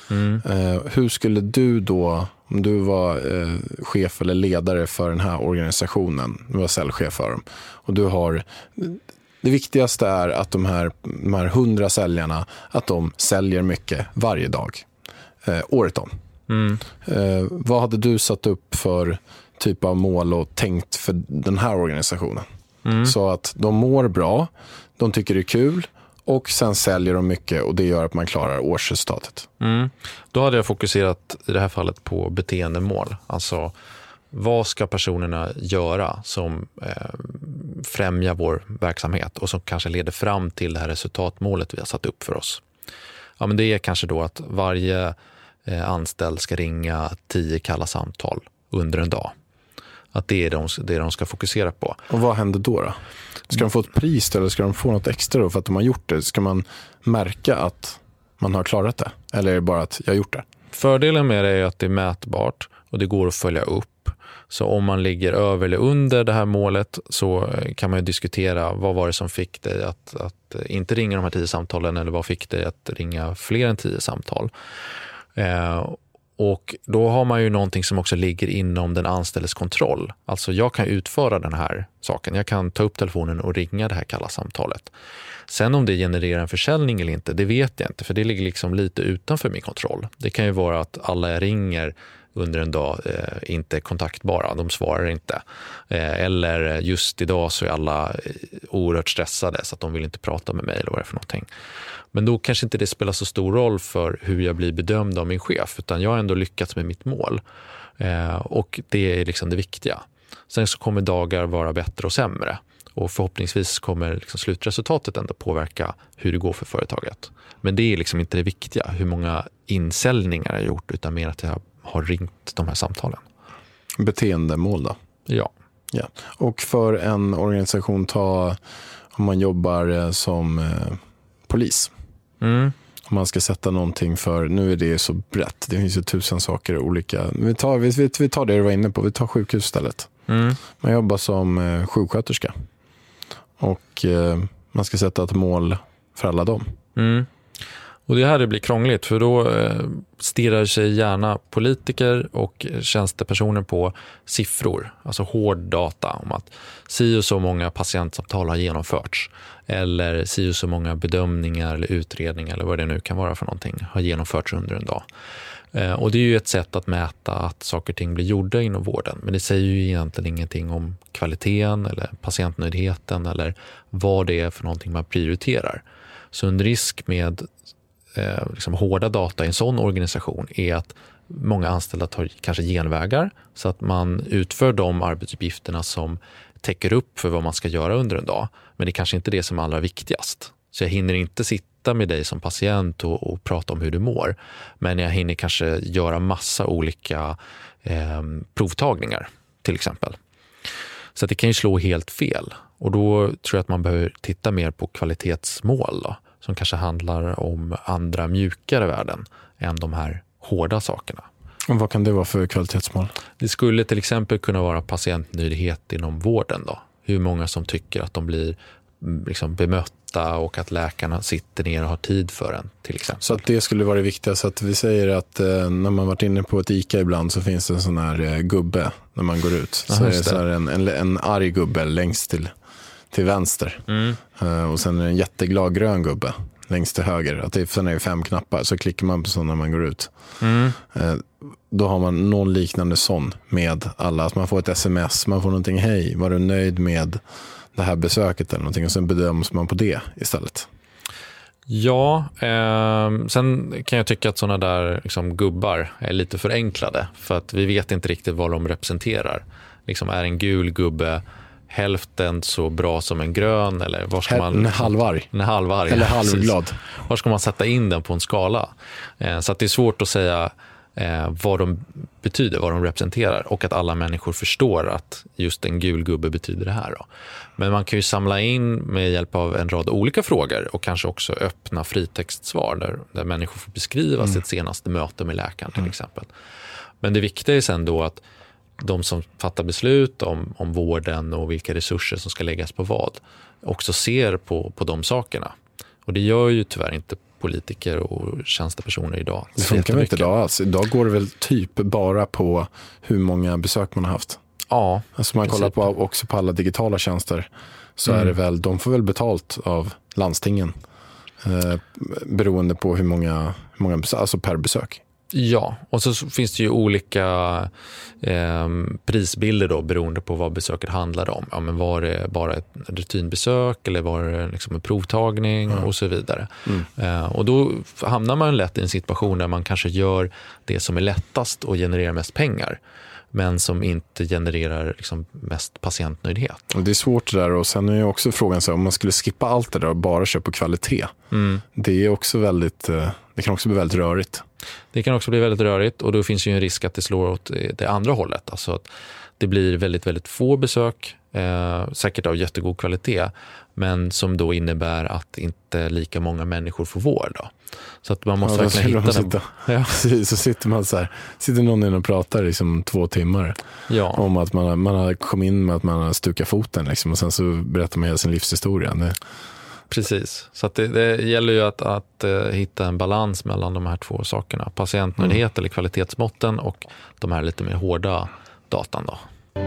Mm. Eh, hur skulle du då, om du var eh, chef eller ledare för den här organisationen, du var säljchef för dem, och du har, det viktigaste är att de här, de här hundra säljarna, att de säljer mycket varje dag, eh, året om. Mm. Eh, vad hade du satt upp för typ av mål och tänkt för den här organisationen? Mm. Så att de mår bra, de tycker det är kul, och sen säljer de mycket, och det gör att man klarar årsresultatet. Mm. Då hade jag fokuserat i det här fallet på beteendemål. Alltså, vad ska personerna göra som eh, främjar vår verksamhet och som kanske leder fram till det här resultatmålet vi har satt upp för oss. Ja, men det är kanske då att varje eh, anställd ska ringa tio kalla samtal under en dag. Att det är de, det de ska fokusera på. Och vad händer då då? Ska de få ett pris eller ska de få något extra då för att de har gjort det? Ska man märka att man har klarat det? Eller är det bara att jag har gjort det? Fördelen med det är att det är mätbart och det går att följa upp. Så om man ligger över eller under det här målet så kan man ju diskutera vad var det som fick dig att, att inte ringa de här tio samtalen, eller vad fick dig att ringa fler än tio samtal. Eh, Och då har man ju någonting som också ligger inom den anställdes kontroll. Alltså jag kan utföra den här saken. Jag kan ta upp telefonen och ringa det här kalla samtalet. Sen om det genererar en försäljning eller inte, det vet jag inte. För det ligger liksom lite utanför min kontroll. Det kan ju vara att alla jag ringer under en dag eh, inte är kontaktbara. De svarar inte. Eh, eller just idag så är alla oerhört stressade så att de vill inte prata med mig eller vad det är för någonting. Men då kanske inte det spelar så stor roll för hur jag blir bedömd av min chef, utan jag har ändå lyckats med mitt mål. Eh, och det är liksom det viktiga. Sen så kommer dagar vara bättre och sämre. Och förhoppningsvis kommer liksom slutresultatet ändå påverka hur det går för företaget. Men det är liksom inte det viktiga, hur många insäljningar jag har gjort, utan mer att jag har ringt de här samtalen. Beteendemål då? Ja. Ja. Och för en organisation, ta om man jobbar som eh, polis. Mm. Om man ska sätta någonting för, nu är det så brett, det finns ju tusen saker olika. Vi tar, vi, vi tar det du var inne på, vi tar sjukhus istället. Mm. Man jobbar som eh, sjuksköterska. Och eh, man ska sätta ett mål för alla dem. Mm. Och det här det blir krångligt, för då eh, stirrar sig gärna politiker och tjänstepersoner på siffror, alltså hård data om att si och så många patientsamtal har genomförts, eller si och så många bedömningar eller utredningar eller vad det nu kan vara för någonting har genomförts under en dag. Eh, och det är ju ett sätt att mäta att saker och ting blir gjorda inom vården, men det säger ju egentligen ingenting om kvaliteten eller patientnöjdheten eller vad det är för någonting man prioriterar. Så en risk med Eh, liksom hårda data i en sån organisation är att många anställda tar kanske genvägar så att man utför de arbetsuppgifterna som täcker upp för vad man ska göra under en dag. Men det är kanske inte det som är allra viktigast. Så jag hinner inte sitta med dig som patient och, och prata om hur du mår. Men jag hinner kanske göra massa olika eh, provtagningar till exempel. Så att det kan ju slå helt fel. Och då tror jag att man behöver titta mer på kvalitetsmål då, som kanske handlar om andra mjukare värden än de här hårda sakerna. Och vad kan det vara för kvalitetsmål? Det skulle till exempel kunna vara patientnöjdhet inom vården då. Hur många som tycker att de blir liksom bemötta och att läkarna sitter ner och har tid för en till exempel. Så att det skulle vara det viktiga. Så att vi säger att eh, när man varit inne på ett ICA ibland så finns det en sån här eh, gubbe när man går ut. Så Aha, är det så här en, en, en arg gubbe längst till till vänster. Mm. Uh, och sen är det en jätteglad grön gubbe längst till höger. Att det, sen är det fem knappar, så klickar man på sån när man går ut. Mm. Uh, då har man någon liknande sån med alla. Att man får ett sms, man får någonting, hej, var du nöjd med det här besöket eller någonting? Och sen bedöms man på det istället. Ja, eh, sen kan jag tycka att såna där liksom, gubbar är lite förenklade. För att vi vet inte riktigt vad de representerar. Liksom, är en gul gubbe hälften så bra som en grön, eller var ska man... En halvarg. En halvarg. Eller halvglad. Var ska man sätta in den på en skala? Eh, så att det är svårt att säga eh, vad de betyder, vad de representerar, och att alla människor förstår att just en gul gubbe betyder det här då. Men man kan ju samla in med hjälp av en rad olika frågor och kanske också öppna fritextsvar där, där människor får beskriva mm. sitt senaste möte med läkaren till mm. exempel. Men det viktiga är sen då att de som fattar beslut om, om vården och vilka resurser som ska läggas på vad också ser på, på de sakerna. Och det gör ju tyvärr inte politiker och tjänstepersoner idag. Det funkar väl inte idag alls. Idag går det väl typ bara på hur många besök man har haft. Ja. Alltså man kollar på, också på alla digitala tjänster, så mm. är det väl, de får väl betalt av landstingen eh, beroende på hur många, hur många besök, alltså per besök. Ja, och så finns det ju olika eh, prisbilder då beroende på vad besöket handlade om. Ja, men var det bara ett rutinbesök eller var det liksom en provtagning mm. och så vidare. Mm. Eh, och då hamnar man lätt i en situation där man kanske gör det som är lättast och genererar mest pengar, men som inte genererar liksom mest patientnöjdhet. Och det är svårt det där, och sen är ju också frågan så här, om man skulle skippa allt det där och bara köpa kvalitet. Mm. Det är också väldigt, det kan också bli väldigt rörigt. Det kan också bli väldigt rörigt, och då finns ju en risk att det slår åt det andra hållet. Alltså att det blir väldigt, väldigt få besök, eh, säkert av jättegod kvalitet, men som då innebär att inte lika många människor får vård då. Så att man måste ja, verkligen hitta den. Ja. Så sitter man så här, sitter någon in och pratar liksom två timmar ja. om att man, man har kommit in med att man har stukat foten liksom, och sen så berättar man hela sin livshistoria. Det... Precis, så att det, det gäller ju att, att uh, hitta en balans mellan de här två sakerna. Patientnöjdhet mm. eller kvalitetsmåtten och de här lite mer hårda datan då.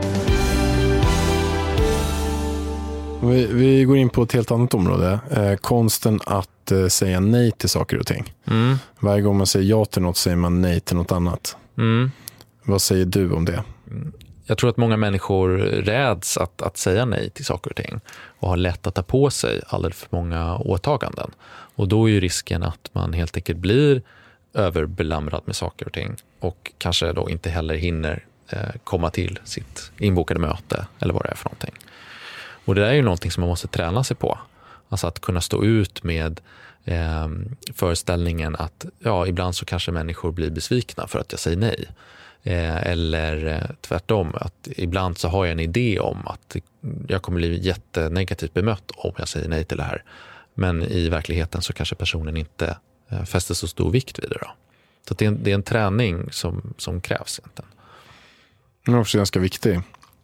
Vi, vi går in på ett helt annat område. Eh, konsten att eh, säga nej till saker och ting. Mm. Varje gång man säger ja till något säger man nej till något annat. Mm. Vad säger du om det? Jag tror att många människor räds att, att säga nej till saker och ting och har lätt att ta på sig alldeles för många åtaganden. Och då är ju risken att man helt enkelt blir överbelamrad med saker och ting och kanske då inte heller hinner eh, komma till sitt inbokade möte eller vad det är för någonting. Och det är ju någonting som man måste träna sig på. Alltså att kunna stå ut med eh, föreställningen att ja, ibland så kanske människor blir besvikna för att jag säger nej. Eh, eller eh, tvärtom, att ibland så har jag en idé om att jag kommer bli jättenegativt bemött om jag säger nej till det här. Men i verkligheten så kanske personen inte eh, fäster så stor vikt vid det då. Så det är en, det är en träning som, som krävs egentligen. Det är också ganska viktigt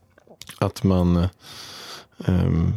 att man Um,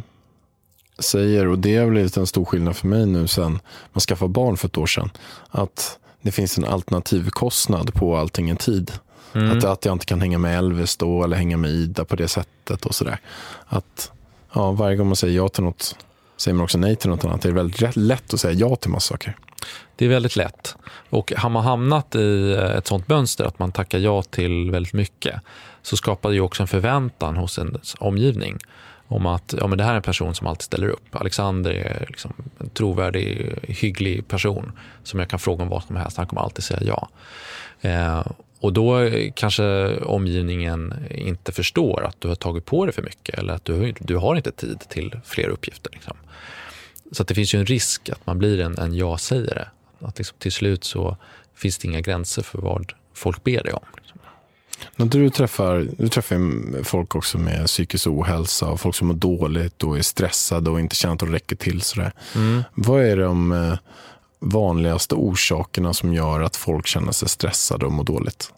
säger, och det har blivit en stor skillnad för mig nu sen man skaffade barn för ett år sedan, att det finns en alternativkostnad på allting i tid. Mm. Att, att jag inte kan hänga med Elvis då eller hänga med Ida på det sättet och sådär. Att ja, varje gång man säger ja till något säger man också nej till något annat. Det är väldigt lätt att säga ja till massa saker. Det är väldigt lätt. Och har man hamnat i ett sånt mönster att man tackar ja till väldigt mycket, så skapar det ju också en förväntan hos en omgivning om att ja, men det här är en person som alltid ställer upp. Alexander är liksom en trovärdig, hygglig person som jag kan fråga om vad som helst. Han kommer alltid säga ja. Eh, och då kanske omgivningen inte förstår att du har tagit på dig för mycket eller att du, du har inte tid till fler uppgifter. Liksom. Så att det finns ju en risk att man blir en, en ja-sägare. Att liksom till slut så finns det inga gränser för vad folk ber dig om. Liksom. När du träffar, du träffar folk också med psykisk ohälsa och folk som mår dåligt och är stressade och inte känner att de räcker till. Sådär. Mm. Vad är de vanligaste orsakerna som gör att folk känner sig stressade och mår dåligt?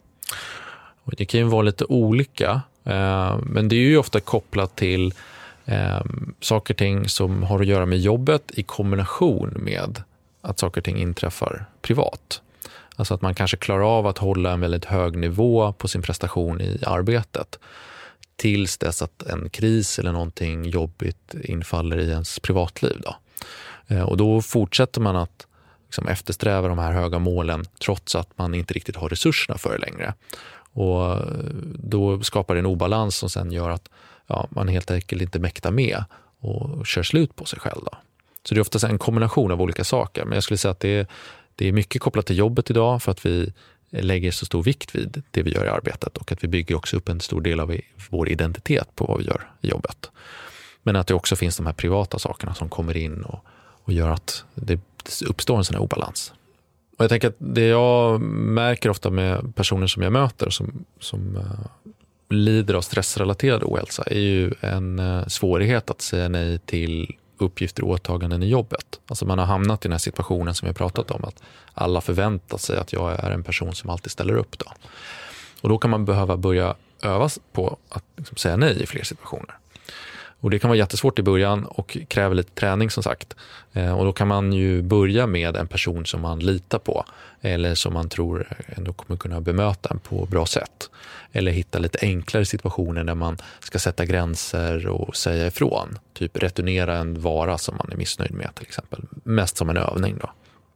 Det kan ju vara lite olika, men det är ju ofta kopplat till saker och ting som har att göra med jobbet i kombination med att saker och ting inträffar privat. Alltså att man kanske klarar av att hålla en väldigt hög nivå på sin prestation i arbetet tills dess att en kris eller någonting jobbigt infaller i ens privatliv då. Och då fortsätter man att liksom eftersträva de här höga målen trots att man inte riktigt har resurserna för det längre. Och då skapar det en obalans som sen gör att ja, man helt enkelt inte mäktar med och kör slut på sig själv då. Så det är ofta en kombination av olika saker. Men jag skulle säga att det är, det är mycket kopplat till jobbet idag för att vi lägger så stor vikt vid det vi gör i arbetet och att vi bygger också upp en stor del av vår identitet på vad vi gör i jobbet. Men att det också finns de här privata sakerna som kommer in och, och gör att det uppstår en sån här obalans. Och jag tänker att det jag märker ofta med personer som jag möter som, som uh, lider av stressrelaterad ohälsa är ju en uh, svårighet att säga nej till uppgifter och åtaganden i jobbet. Alltså man har hamnat i den här situationen som vi har pratat om, att alla förväntar sig att jag är en person som alltid ställer upp då. Och då kan man behöva börja öva på att liksom säga nej i fler situationer. Och det kan vara jättesvårt i början och kräver lite träning som sagt. Eh, och då kan man ju börja med en person som man litar på eller som man tror ändå kommer kunna bemöta en på bra sätt. Eller hitta lite enklare situationer där man ska sätta gränser och säga ifrån. Typ returnera en vara som man är missnöjd med till exempel. Mest som en övning då.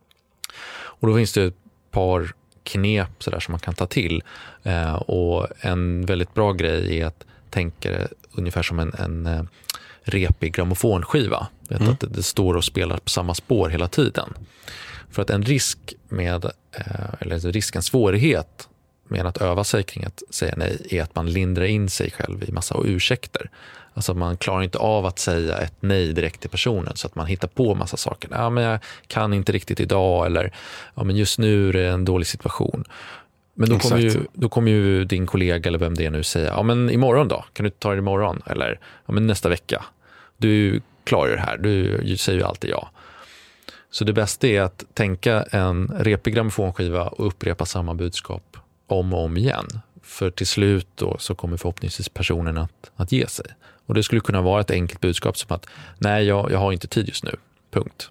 Och då finns det ett par knep så där som man kan ta till. Eh, och en väldigt bra grej är att tänka det ungefär som en, en eh, repig grammofonskiva. Mm. Att det, det står och spelar på samma spår hela tiden. För att en risk med, eh, eller risk, en svårighet med att öva sig kring att säga nej är att man lindrar in sig själv i massa ursäkter. Alltså man klarar inte av att säga ett nej direkt till personen så att man hittar på massa saker. Ja, men jag kan inte riktigt idag eller ja, men just nu är det en dålig situation. Men då kommer, ju, då kommer ju din kollega eller vem det är nu säga ja men imorgon då, kan du ta det imorgon? Eller ja men nästa vecka. Du klarar det här, du säger ju alltid ja. Så det bästa är att tänka en repig grammofonskiva och upprepa samma budskap om och om igen. För till slut då så kommer förhoppningsvis personen att, att ge sig. Och det skulle kunna vara ett enkelt budskap som att nej, jag, jag har inte tid just nu. Punkt.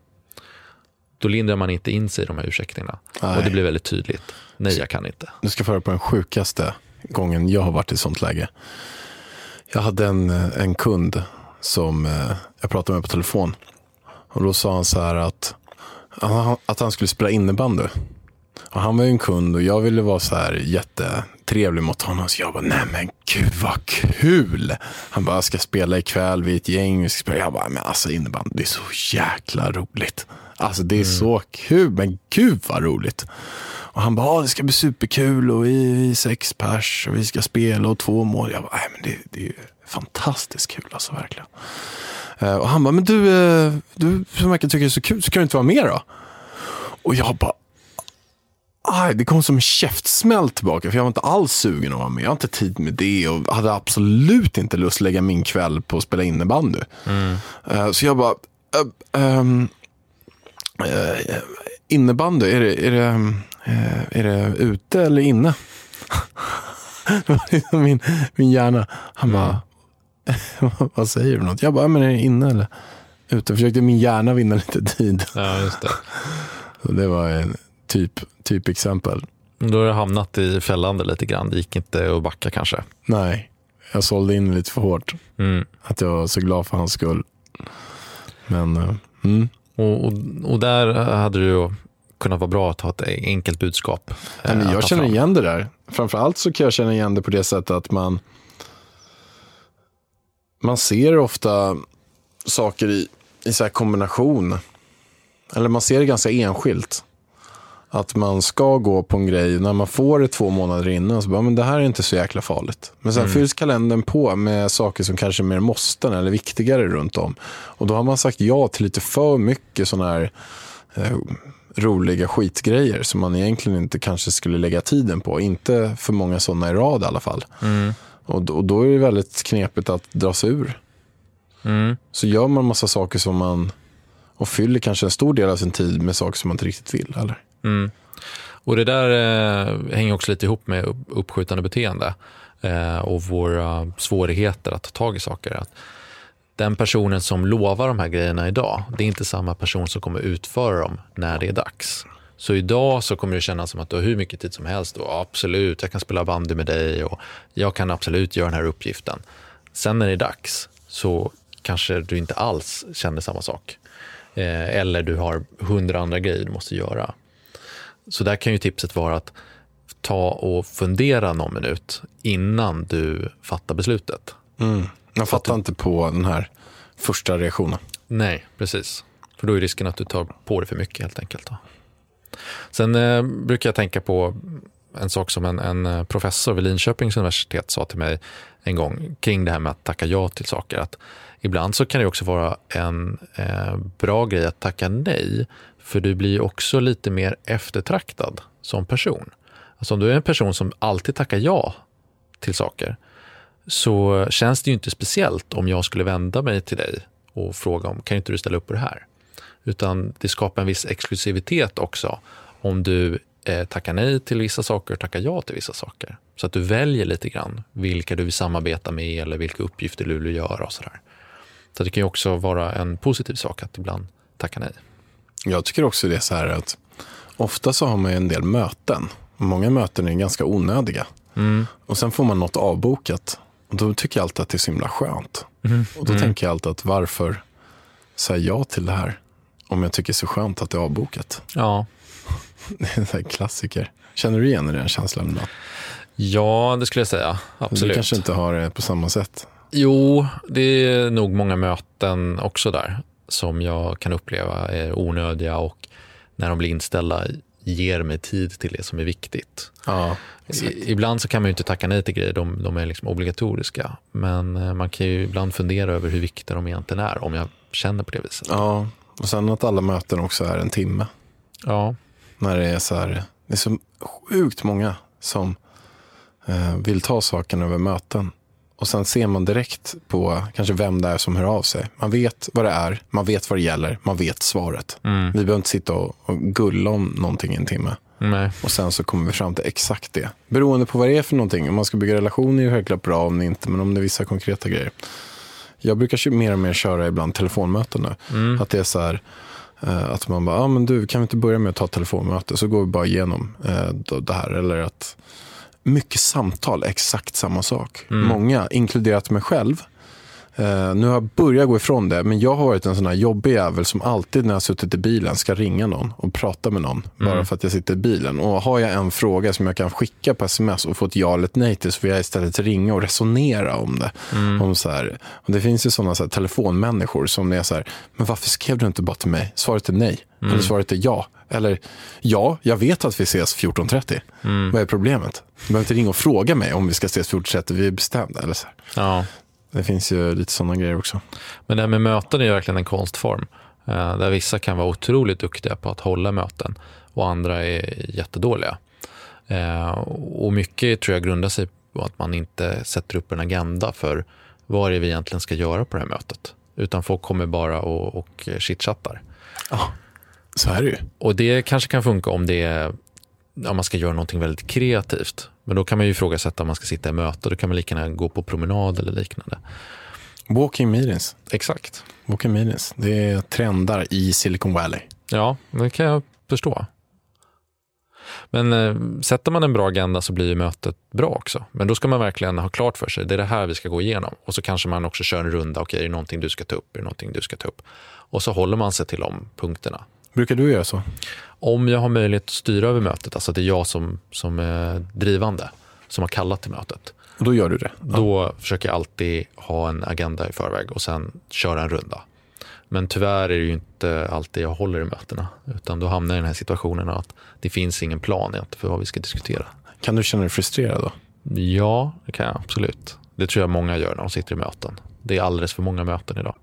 Då lindrar man inte in sig i de här ursäkterna. Nej. Och det blir väldigt tydligt. Nej, jag kan inte. Du ska föra på den sjukaste gången jag har varit i sånt läge. Jag hade en, en kund som eh, jag pratade med på telefon. Och då sa han så här att, att han skulle spela innebandy. Och han var ju en kund och jag ville vara så här jättetrevlig mot honom. Så jag bara, nej men gud vad kul. Han bara, jag ska spela ikväll, vi är ett gäng. Vi ska spela. Jag bara, men alltså innebandy, det är så jäkla roligt. Alltså det är mm. så kul, men gud vad roligt. Och han bara, det ska bli superkul och vi, vi är sex pers och vi ska spela och två mål. Jag bara, nej men det, det är ju fantastiskt kul alltså verkligen. Och han bara, men du, du som verkar tycker det är så kul så kan du inte vara med då? Och jag bara, aj, det kom som en käftsmäll tillbaka för jag var inte alls sugen att vara med. Jag har inte tid med det och hade absolut inte lust att lägga min kväll på att spela innebandy. Mm. Så jag bara, äh, ähm, äh, innebandy, är det, är, det, äh, är det ute eller inne? Det var liksom min, min hjärna. Han mm. bara, vad säger du något? Jag bara, men är det inne eller ute? Försökte min hjärna vinna lite tid. Ja, just det. Så det var en typ, typ exempel. Då har du hamnat i fällande lite grann. Det gick inte att backa kanske. Nej, jag sålde in lite för hårt. Mm. Att jag var så glad för hans skull. Men, uh, mm. och, och, och där hade du ju kunnat vara bra att ha ett enkelt budskap. Nej, men jag känner igen det där. Framförallt så kan jag känna igen det på det sättet att man man ser ofta saker i, i så här kombination. Eller man ser det ganska enskilt. Att man ska gå på en grej när man får det två månader innan så bara, men det här är inte så jäkla farligt. Men sen mm. fylls kalendern på med saker som kanske är mer måsten eller viktigare runt om. Och då har man sagt ja till lite för mycket sådana här eh, roliga skitgrejer som man egentligen inte kanske skulle lägga tiden på. Inte för många sådana i rad i alla fall. Mm. Och, och då är det väldigt knepigt att dra sig ur. Mm. Så gör man massa saker som man och fyller kanske en stor del av sin tid med saker som man inte riktigt vill, eller? Mm. Och det där eh, hänger också lite ihop med uppskjutande beteende eh, och våra svårigheter att ta tag i saker. Att den personen som lovar de här grejerna idag, det är inte samma person som kommer utföra dem när det är dags. Så idag så kommer det kännas som att du har hur mycket tid som helst och absolut, jag kan spela bandy med dig och jag kan absolut göra den här uppgiften. Sen när det är dags så kanske du inte alls känner samma sak. Eh, eller du har hundra andra grejer du måste göra. Så där kan ju tipset vara att ta och fundera någon minut innan du fattar beslutet. Mm. Jag fattar du... inte på den här första reaktionen. Nej, precis. För då är risken att du tar på det för mycket helt enkelt. Då. Sen eh, brukar jag tänka på en sak som en, en professor vid Linköpings universitet sa till mig en gång kring det här med att tacka ja till saker. Att ibland så kan det också vara en eh, bra grej att tacka nej. För du blir också lite mer eftertraktad som person. Alltså om du är en person som alltid tackar ja till saker så känns det ju inte speciellt om jag skulle vända mig till dig och fråga om kan inte du ställa upp på det här? Utan det skapar en viss exklusivitet också om du eh, tackar nej till vissa saker och tackar ja till vissa saker. Så att du väljer lite grann vilka du vill samarbeta med eller vilka uppgifter du vill göra och sådär. Så det kan ju också vara en positiv sak att ibland tacka nej. Jag tycker också det är så här att ofta så har man ju en del möten. Många möten är ganska onödiga. Mm. Och sen får man något avbokat. Och då tycker jag alltid att det är så himla skönt. Mm. Och då mm. tänker jag alltid att varför säger jag till det här om jag tycker det är så skönt att det är avbokat? Ja. Det är en sån här klassiker. Känner du igen den känslan då? Ja, det skulle jag säga. Absolut. Du kanske inte har det på samma sätt. Jo, det är nog många möten också där som jag kan uppleva är onödiga och när de blir inställda ger mig tid till det som är viktigt. Ja, I, ibland så kan man ju inte tacka nej till grejer, de, de är liksom obligatoriska. Men man kan ju ibland fundera över hur viktiga de egentligen är om jag känner på det viset. Ja, och sen att alla möten också är en timme. Ja. När det är så här, det är så sjukt många som eh, vill ta saken över möten. Och sen ser man direkt på kanske vem det är som hör av sig. Man vet vad det är, man vet vad det gäller, man vet svaret. Mm. Vi behöver inte sitta och, och gulla om någonting i en timme. Nej. Och sen så kommer vi fram till exakt det. Beroende på vad det är för någonting. Om man ska bygga relationer är det självklart bra, om det inte, men om det är vissa konkreta grejer. Jag brukar mer och mer köra ibland telefonmöten nu. Mm. Att det är så här, att man bara, ja ah, men du, kan vi inte börja med att ta telefonmöte? Så går vi bara igenom eh, det här. Eller att mycket samtal, exakt samma sak. Mm. Många, inkluderat mig själv. Uh, nu har jag börjat gå ifrån det, men jag har varit en sån här jobbig jävel som alltid när jag har suttit i bilen ska ringa någon och prata med någon. Mm. Bara för att jag sitter i bilen. Och har jag en fråga som jag kan skicka på sms och få ett ja eller ett nej till, så får jag istället ringa och resonera om det. Mm. Om så här. Och det finns ju sådana så här telefonmänniskor som är så här, men varför skrev du inte bara till mig? Svaret är nej. Mm. Eller svaret är ja. Eller ja, jag vet att vi ses fjorton trettio. Mm. Vad är problemet? Du behöver inte ringa och fråga mig om vi ska ses fjorton trettio, vi är bestämda. Eller så här. Ja. Det finns ju lite sådana grejer också. Men det här med möten är ju verkligen en konstform. Eh, där vissa kan vara otroligt duktiga på att hålla möten och andra är jättedåliga. Eh, och mycket tror jag grundar sig på att man inte sätter upp en agenda för vad det är vi egentligen ska göra på det här mötet. Utan folk kommer bara och, och chitchattar. Ja, så är det ju. Och det kanske kan funka om det är, om man ska göra någonting väldigt kreativt. Men då kan man ju ifrågasätta om man ska sitta i möte. Då kan man lika gärna gå på promenad eller liknande. Walking meetings. Exakt. Walking meetings. Det är trendar i Silicon Valley. Ja, det kan jag förstå. Men eh, sätter man en bra agenda så blir ju mötet bra också. Men då ska man verkligen ha klart för sig. Det är det här vi ska gå igenom. Och så kanske man också kör en runda. Okej, är det någonting du ska ta upp? Är det någonting du ska ta upp? Och så håller man sig till de punkterna. Brukar du göra så? Om jag har möjlighet att styra över mötet, alltså det är jag som, som är drivande, som har kallat till mötet. Och då gör du det? Ja. Då försöker jag alltid ha en agenda i förväg och sen köra en runda. Men tyvärr är det ju inte alltid jag håller i mötena, utan då hamnar jag i den här situationen att det finns ingen plan för vad vi ska diskutera. Kan du känna dig frustrerad då? Ja, det kan jag absolut. Det tror jag många gör när de sitter i möten. Det är alldeles för många möten idag.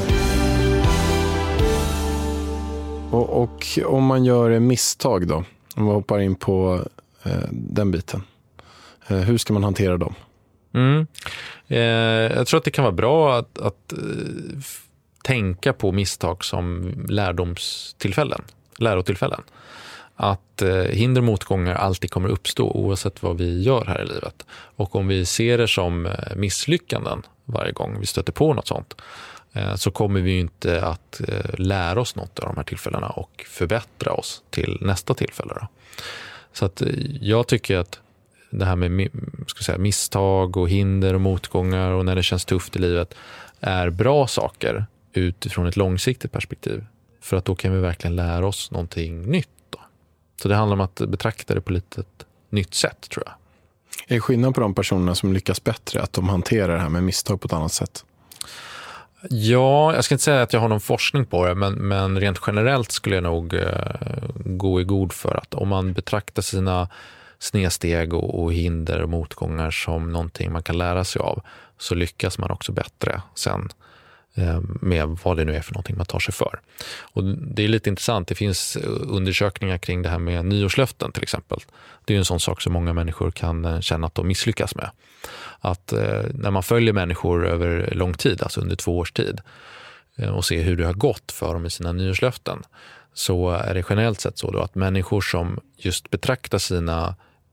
Och, och om man gör misstag då, om man hoppar in på eh, den biten, eh, hur ska man hantera dem? Mm. Eh, jag tror att det kan vara bra att, att eh, tänka på misstag som lärdomstillfällen, lärotillfällen. Att eh, hinder och motgångar alltid kommer uppstå oavsett vad vi gör här i livet. Och om vi ser det som misslyckanden varje gång vi stöter på något sånt, så kommer vi ju inte att lära oss något av de här tillfällena och förbättra oss till nästa tillfälle då. Så att jag tycker att det här med ska säga, misstag och hinder och motgångar och när det känns tufft i livet är bra saker utifrån ett långsiktigt perspektiv. För att då kan vi verkligen lära oss någonting nytt då. Så det handlar om att betrakta det på lite ett nytt sätt, tror jag. Är det skillnad på de personerna som lyckas bättre, att de hanterar det här med misstag på ett annat sätt? Ja, jag ska inte säga att jag har någon forskning på det, men, men rent generellt skulle jag nog eh, gå i god för att om man betraktar sina snedsteg och, och hinder och motgångar som någonting man kan lära sig av, så lyckas man också bättre sen eh, med vad det nu är för någonting man tar sig för. Och det är lite intressant, det finns undersökningar kring det här med nyårslöften till exempel. Det är en sån sak som många människor kan känna att de misslyckas med. Att eh, när man följer människor över lång tid, alltså under två års tid, eh, och ser hur det har gått för dem i sina nyårslöften, så är det generellt sett så då att människor som just betraktar sina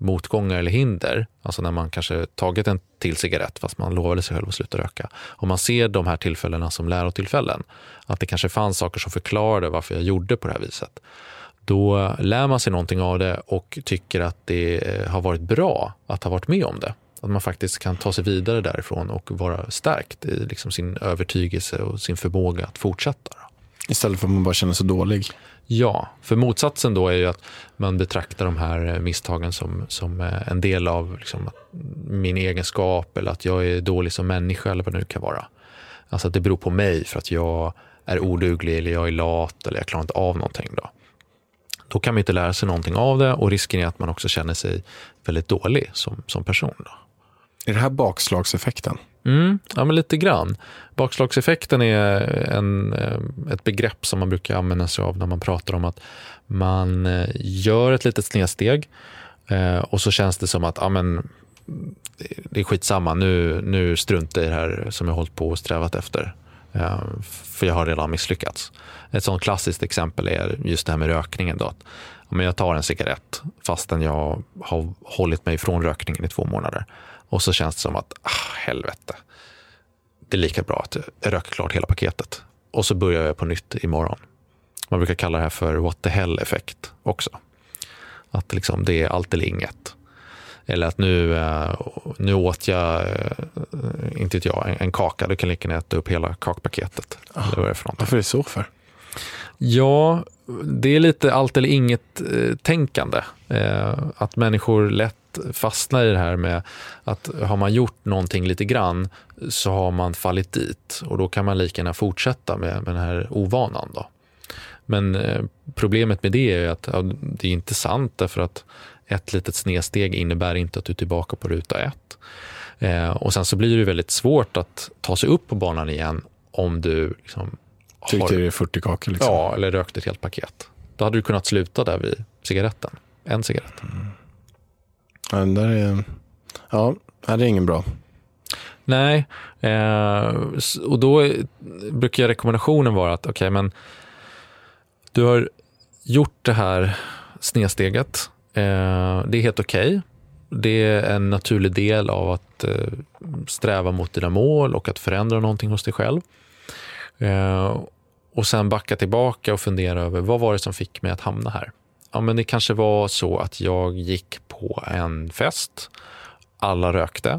motgångar eller hinder, alltså när man kanske tagit en till cigarett fast man lovade sig själv att sluta röka. Om man ser de här tillfällena som lärotillfällen, att det kanske fanns saker som förklarade varför jag gjorde på det här viset, då lär man sig någonting av det och tycker att det har varit bra att ha varit med om det. Att man faktiskt kan ta sig vidare därifrån och vara stärkt i liksom sin övertygelse och sin förmåga att fortsätta. Istället för att man bara känner sig dålig. Ja, för motsatsen då är ju att man betraktar de här misstagen som, som en del av liksom min egenskap, eller att jag är dålig som människa eller vad det nu kan vara. Alltså att det beror på mig för att jag är oduglig eller jag är lat eller jag klarar inte av någonting då. Då kan man inte lära sig någonting av det, och risken är att man också känner sig väldigt dålig som, som person då. Är det här bakslagseffekten? Mm, ja, men lite grann. Bakslagseffekten är en, ett begrepp som man brukar använda sig av när man pratar om att man gör ett litet snedsteg och så känns det som att ja, men, det är skitsamma, nu, nu struntar jag i det här som jag hållit på och strävat efter, för jag har redan misslyckats. Ett sånt klassiskt exempel är just det här med rökningen då. Om jag tar en cigarett fastän jag har hållit mig från rökningen i två månader, och så känns det som att, ah, helvete, det är lika bra att jag röker klart hela paketet. Och så börjar jag på nytt imorgon. Man brukar kalla det här för what the hell-effekt också. Att liksom det är allt eller inget. Eller att nu, nu åt jag, inte vet jag, en kaka. Du kan lika gärna äta upp hela kakpaketet. Ah, eller vad är det för någonting. Varför är det så för? Ja, det är lite allt eller inget eh, tänkande. Eh, att människor lätt fastnar i det här med att har man gjort någonting lite grann så har man fallit dit. Och då kan man lika gärna fortsätta med, med den här ovanan då. Men eh, problemet med det är att ja, det är inte sant, därför att ett litet snedsteg innebär inte att du är tillbaka på ruta ett. Eh, och sen så blir det väldigt svårt att ta sig upp på banan igen om du liksom tyckte det är fyrtio kakor liksom. Ja, eller rökt ett helt paket. Då hade du kunnat sluta där vid cigaretten. En cigarett. Mm. Ja, den där är, ja, det är ingen bra. Nej, eh, och då brukar rekommendationen vara att okej, okay, men du har gjort det här snedsteget. Eh, det är helt okej. Okay. Det är en naturlig del av att eh, sträva mot dina mål och att förändra någonting hos dig själv. Eh, och sen backa tillbaka och fundera över vad var det som fick mig att hamna här. Ja, men det kanske var så att jag gick på en fest. Alla rökte.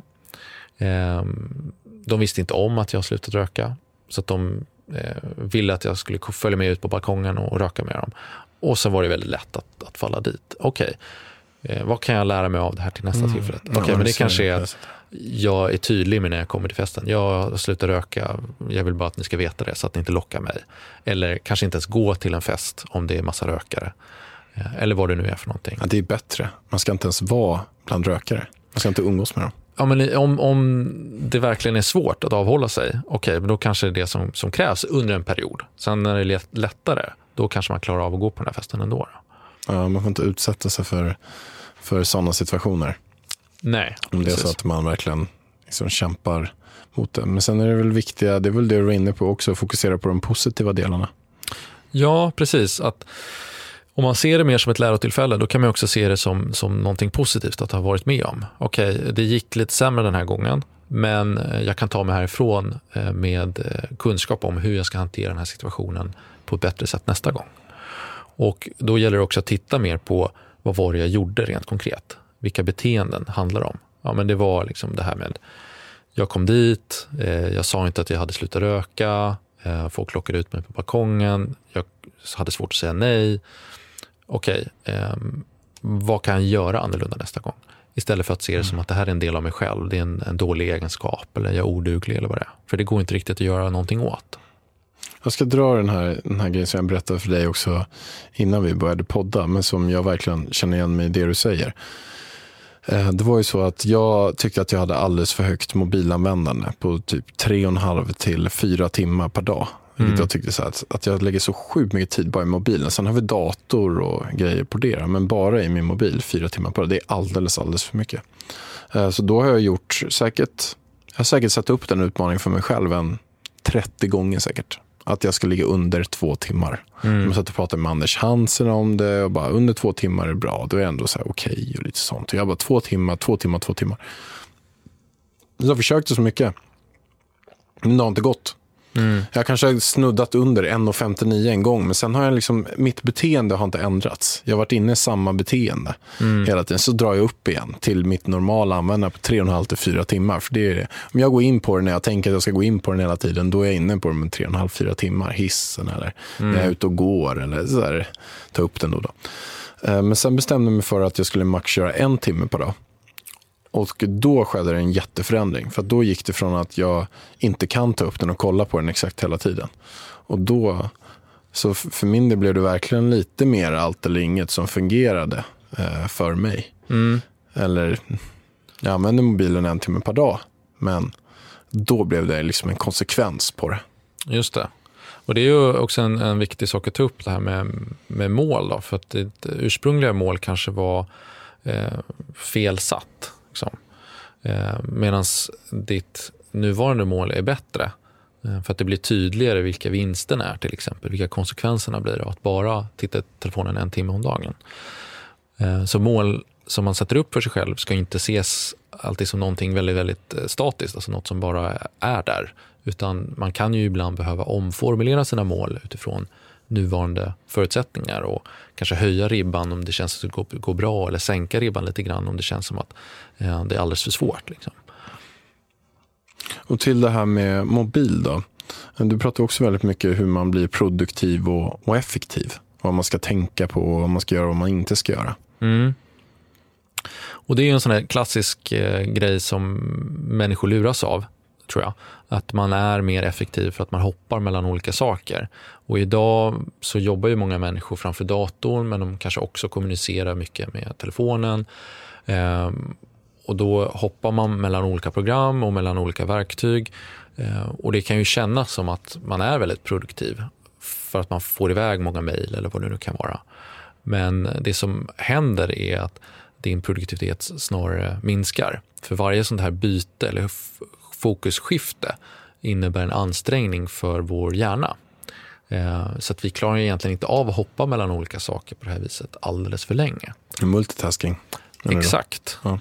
Eh, de visste inte om att jag slutat röka. Så att de eh, ville att jag skulle följa med ut på balkongen och röka med dem. Och så var det väldigt lätt att, att falla dit. Okej, okay. eh, vad kan jag lära mig av det här till nästa mm. tillfälle? Okej, okay, ja, men det kanske är att jag är tydlig med när jag kommer till festen. Jag slutar röka, jag vill bara att ni ska veta det så att ni inte lockar mig. Eller kanske inte ens gå till en fest om det är massa rökare. Eller vad det nu är för någonting. Ja, det är bättre. Man ska inte ens vara bland rökare. Man ska inte umgås med dem. Ja, men om, om det verkligen är svårt att avhålla sig, okej, okay, men då kanske det är det som, som krävs under en period. Sen när det är lättare, då kanske man klarar av att gå på den här festen ändå. Ja, man får inte utsätta sig för, för sådana situationer. Nej. Om det är så att man verkligen liksom kämpar mot det. Men sen är det väl viktiga, det är väl det du är inne på också, att fokusera på de positiva delarna. Ja, precis. Att om man ser det mer som ett lärotillfälle, då kan man också se det som, som någonting positivt att ha varit med om. Okej, okay, det gick lite sämre den här gången, men jag kan ta mig härifrån med kunskap om hur jag ska hantera den här situationen på ett bättre sätt nästa gång. Och då gäller det också att titta mer på vad var det jag gjorde rent konkret. Vilka beteenden handlar det om? Ja, men det var liksom det här med jag kom dit, eh, jag sa inte att jag hade slutat röka, eh, folk lockade ut mig på balkongen, jag hade svårt att säga nej. Okej, eh, vad kan jag göra annorlunda nästa gång? Istället för att se det som att det här är en del av mig själv, det är en, en dålig egenskap eller jag är oduglig eller vad det är. För det går inte riktigt att göra någonting åt. Jag ska dra den här, den här grejen som jag berättade för dig också innan vi började podda, men som jag verkligen känner igen mig i det du säger. Det var ju så att jag tyckte att jag hade alldeles för högt mobilanvändande på typ tre och en halv till fyra timmar per dag. Mm. Jag tyckte så att, att jag lägger så sjukt mycket tid bara i mobilen. Sen har vi dator och grejer på det. Men bara i min mobil fyra timmar per dag. Det är alldeles, alldeles för mycket. Så då har jag gjort säkert, jag har säkert satt upp den utmaningen för mig själv en trettio gånger säkert. Att jag ska ligga under två timmar. Mm. Jag satt och pratade med Anders Hansen om det och bara under två timmar är bra. Då är jag ändå så här okej okay, och lite sånt. Och jag bara två timmar, två timmar, två timmar. Så jag försökte så mycket. Men det har inte gått. Mm. Jag kanske har snuddat under en femtionio en gång, men sen har jag liksom, mitt beteende har inte ändrats. Jag har varit inne i samma beteende mm. hela tiden. Så drar jag upp igen till mitt normala användare på tre och en halv till fyra timmar. För det är det. Om jag går in på det när jag tänker att jag ska gå in på den hela tiden, då är jag inne på det med tre och en halv till fyra timmar. Hissen eller mm. när jag är ute och går eller så där, ta upp den då, då. Men sen bestämde jag mig för att jag skulle max köra en timme per dag. Och då skedde det en jätteförändring. För då gick det från att jag inte kan ta upp den och kolla på den exakt hela tiden. Och då, så för min del blev det verkligen lite mer allt eller inget som fungerade eh, för mig. Mm. Eller, jag använde mobilen en timme per dag. Men då blev det liksom en konsekvens på det. Just det. Och det är ju också en, en viktig sak att ta upp det här med, med mål då. För att det ursprungliga mål kanske var eh, felsatt. Liksom. Eh, Medan ditt nuvarande mål är bättre. Eh, för att det blir tydligare vilka vinsterna är till exempel. Vilka konsekvenserna blir av att bara titta i telefonen en timme om dagen. Eh, så mål som man sätter upp för sig själv ska inte ses alltid som någonting väldigt, väldigt statiskt. Alltså något som bara är där. Utan man kan ju ibland behöva omformulera sina mål utifrån nuvarande förutsättningar och kanske höja ribban om det känns som att det går bra eller sänka ribban lite grann om det känns som att eh, det är alldeles för svårt. Liksom. Och till det här med mobil då. Du pratar också väldigt mycket hur man blir produktiv och, och effektiv. Vad man ska tänka på och vad man ska göra och vad man inte ska göra. Mm. Och det är ju en sån här klassisk eh, grej som människor luras av, tror jag. Att man är mer effektiv för att man hoppar mellan olika saker. Och idag så jobbar ju många människor framför datorn, men de kanske också kommunicerar mycket med telefonen. Ehm, och då hoppar man mellan olika program och mellan olika verktyg. Ehm, och det kan ju kännas som att man är väldigt produktiv för att man får iväg många mejl eller vad det nu kan vara. Men det som händer är att din produktivitet snarare minskar. För varje sånt här byte eller f- fokusskifte innebär en ansträngning för vår hjärna. Eh, så att vi klarar egentligen inte av att hoppa mellan olika saker på det här viset alldeles för länge. Multitasking. Exakt. Ja.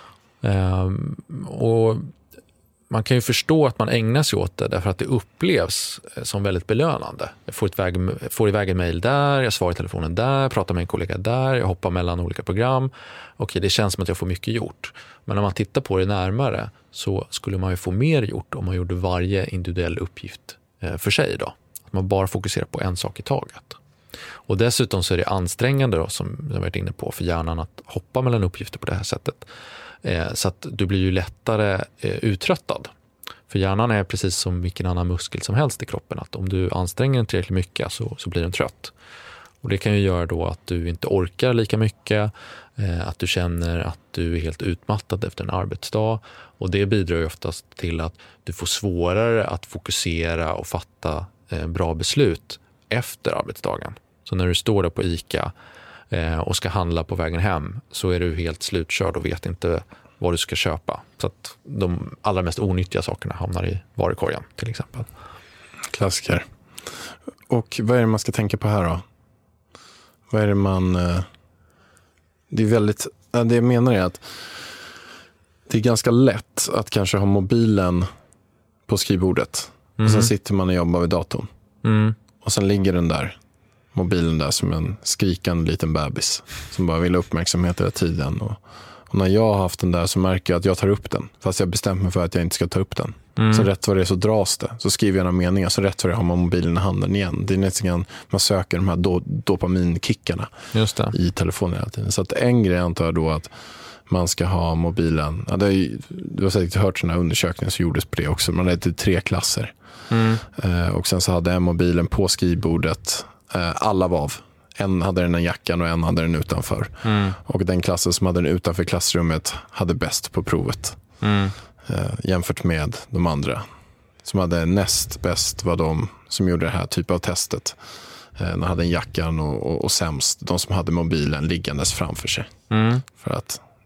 Eh, och man kan ju förstå att man ägnar sig åt det därför att det upplevs som väldigt belönande. Jag får, ett väg, får iväg en mejl där, jag svarar i telefonen där, pratar med en kollega där, jag hoppar mellan olika program. Okej, det känns som att jag får mycket gjort. Men när man tittar på det närmare så skulle man ju få mer gjort om man gjorde varje individuell uppgift för sig då. Att man bara fokuserar på en sak i taget. Och dessutom så är det ansträngande då, som jag varit inne på, för hjärnan att hoppa mellan uppgifter på det här sättet. Så att du blir ju lättare uttröttad. För hjärnan är precis som vilken annan muskel som helst i kroppen. Att om du anstränger den tillräckligt mycket så, så blir den trött. Och det kan ju göra då att du inte orkar lika mycket. Att du känner att du är helt utmattad efter en arbetsdag. Och det bidrar ju oftast till att du får svårare att fokusera och fatta bra beslut efter arbetsdagen. Så när du står där på ICA och ska handla på vägen hem så är du helt slutkörd och vet inte vad du ska köpa. Så att de allra mest onyttiga sakerna hamnar i varukorgen till exempel. Klassiker. Och vad är det man ska tänka på här då? Vad är det man... Det är väldigt... Det jag menar är att det är ganska lätt att kanske ha mobilen på skrivbordet. Mm. Och sen sitter man och jobbar vid datorn. Mm. Och sen ligger den där, mobilen där som en skrikande liten bebis som bara vill ha uppmärksamhet hela tiden. Och, och när jag har haft den där så märker jag att jag tar upp den. Fast jag bestämt mig för att jag inte ska ta upp den. Mm. Så rätt vad det är så dras det. Så skriver jag några meningar, så rätt vad det har man mobilen i handen igen. Det är nästan man söker de här do, dopaminkickarna Just det. I telefonen hela tiden. Så att en grej antar jag då att man ska ha mobilen. Ja, det är ju, du har säkert hört sådana undersökningar som gjordes på det också. Man hade tre klasser. Mm. Eh, och sen så hade en mobilen på skrivbordet. Eh, alla var av. En hade den i jackan och en hade den utanför. Mm. Och den klassen som hade den utanför klassrummet hade bäst på provet. Mm. Eh, jämfört med de andra. Som hade näst bäst var de som gjorde det här typen av testet. Eh, de hade en jackan och, och, och sämst de som hade mobilen liggandes framför sig. Mm. För att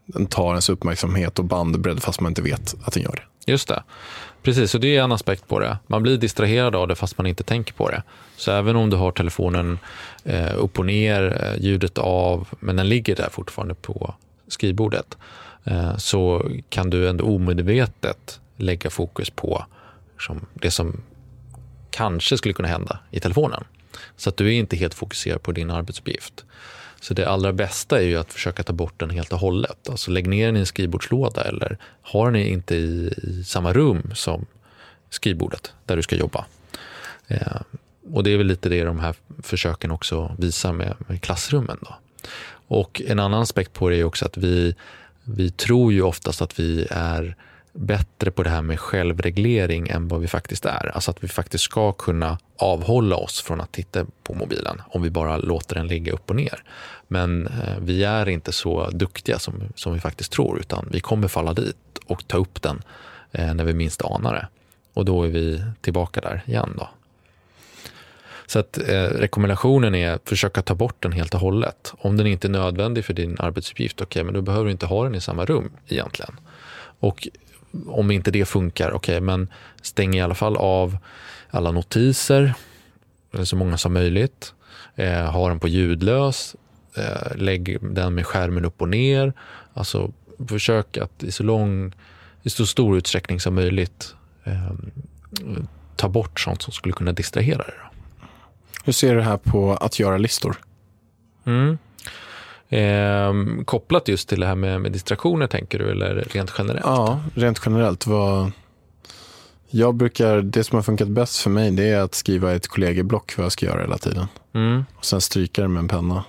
den tar ens uppmärksamhet och bandbredd fast man inte vet att den gör det. Just det. Precis, och det är en aspekt på det. Man blir distraherad av det fast man inte tänker på det. Så även om du har telefonen eh, upp och ner, eh, ljudet av, men den ligger där fortfarande på skrivbordet, eh, så kan du ändå omedvetet lägga fokus på som, det som kanske skulle kunna hända i telefonen. Så att du är inte helt fokuserad på din arbetsuppgift. Så det allra bästa är ju att försöka ta bort den helt och hållet. Alltså lägg ner den i en skrivbordslåda eller har den inte i, i samma rum som skrivbordet där du ska jobba. Eh, och det är väl lite det de här försöken också visar med, med klassrummen då. Och en annan aspekt på det är också att vi, vi tror ju oftast att vi är bättre på det här med självreglering än vad vi faktiskt är. Alltså att vi faktiskt ska kunna avhålla oss från att titta på mobilen om vi bara låter den ligga upp och ner. Men eh, vi är inte så duktiga som, som vi faktiskt tror, utan vi kommer falla dit och ta upp den eh, när vi minst anar det. Och då är vi tillbaka där igen då. Så att eh, rekommendationen är att försöka ta bort den helt och hållet. Om den inte är nödvändig för din arbetsuppgift, okej, okay, men då behöver du inte ha den i samma rum egentligen. Och om inte det funkar, okej, okay, men stäng i alla fall av alla notiser, eller så många som möjligt. Eh, ha den på ljudlös, eh, lägg den med skärmen upp och ner. Alltså försök att i så lång, i så stor utsträckning som möjligt eh, ta bort sånt som skulle kunna distrahera dig. Hur ser du här på att göra listor? Mm. Eh, kopplat just till det här med, med distraktioner, tänker du, eller rent generellt? Ja, rent generellt. Vad jag brukar, det som har funkat bäst för mig, det är att skriva ett kollegieblock vad jag ska göra hela tiden. Mm. Och sen stryka det med en penna.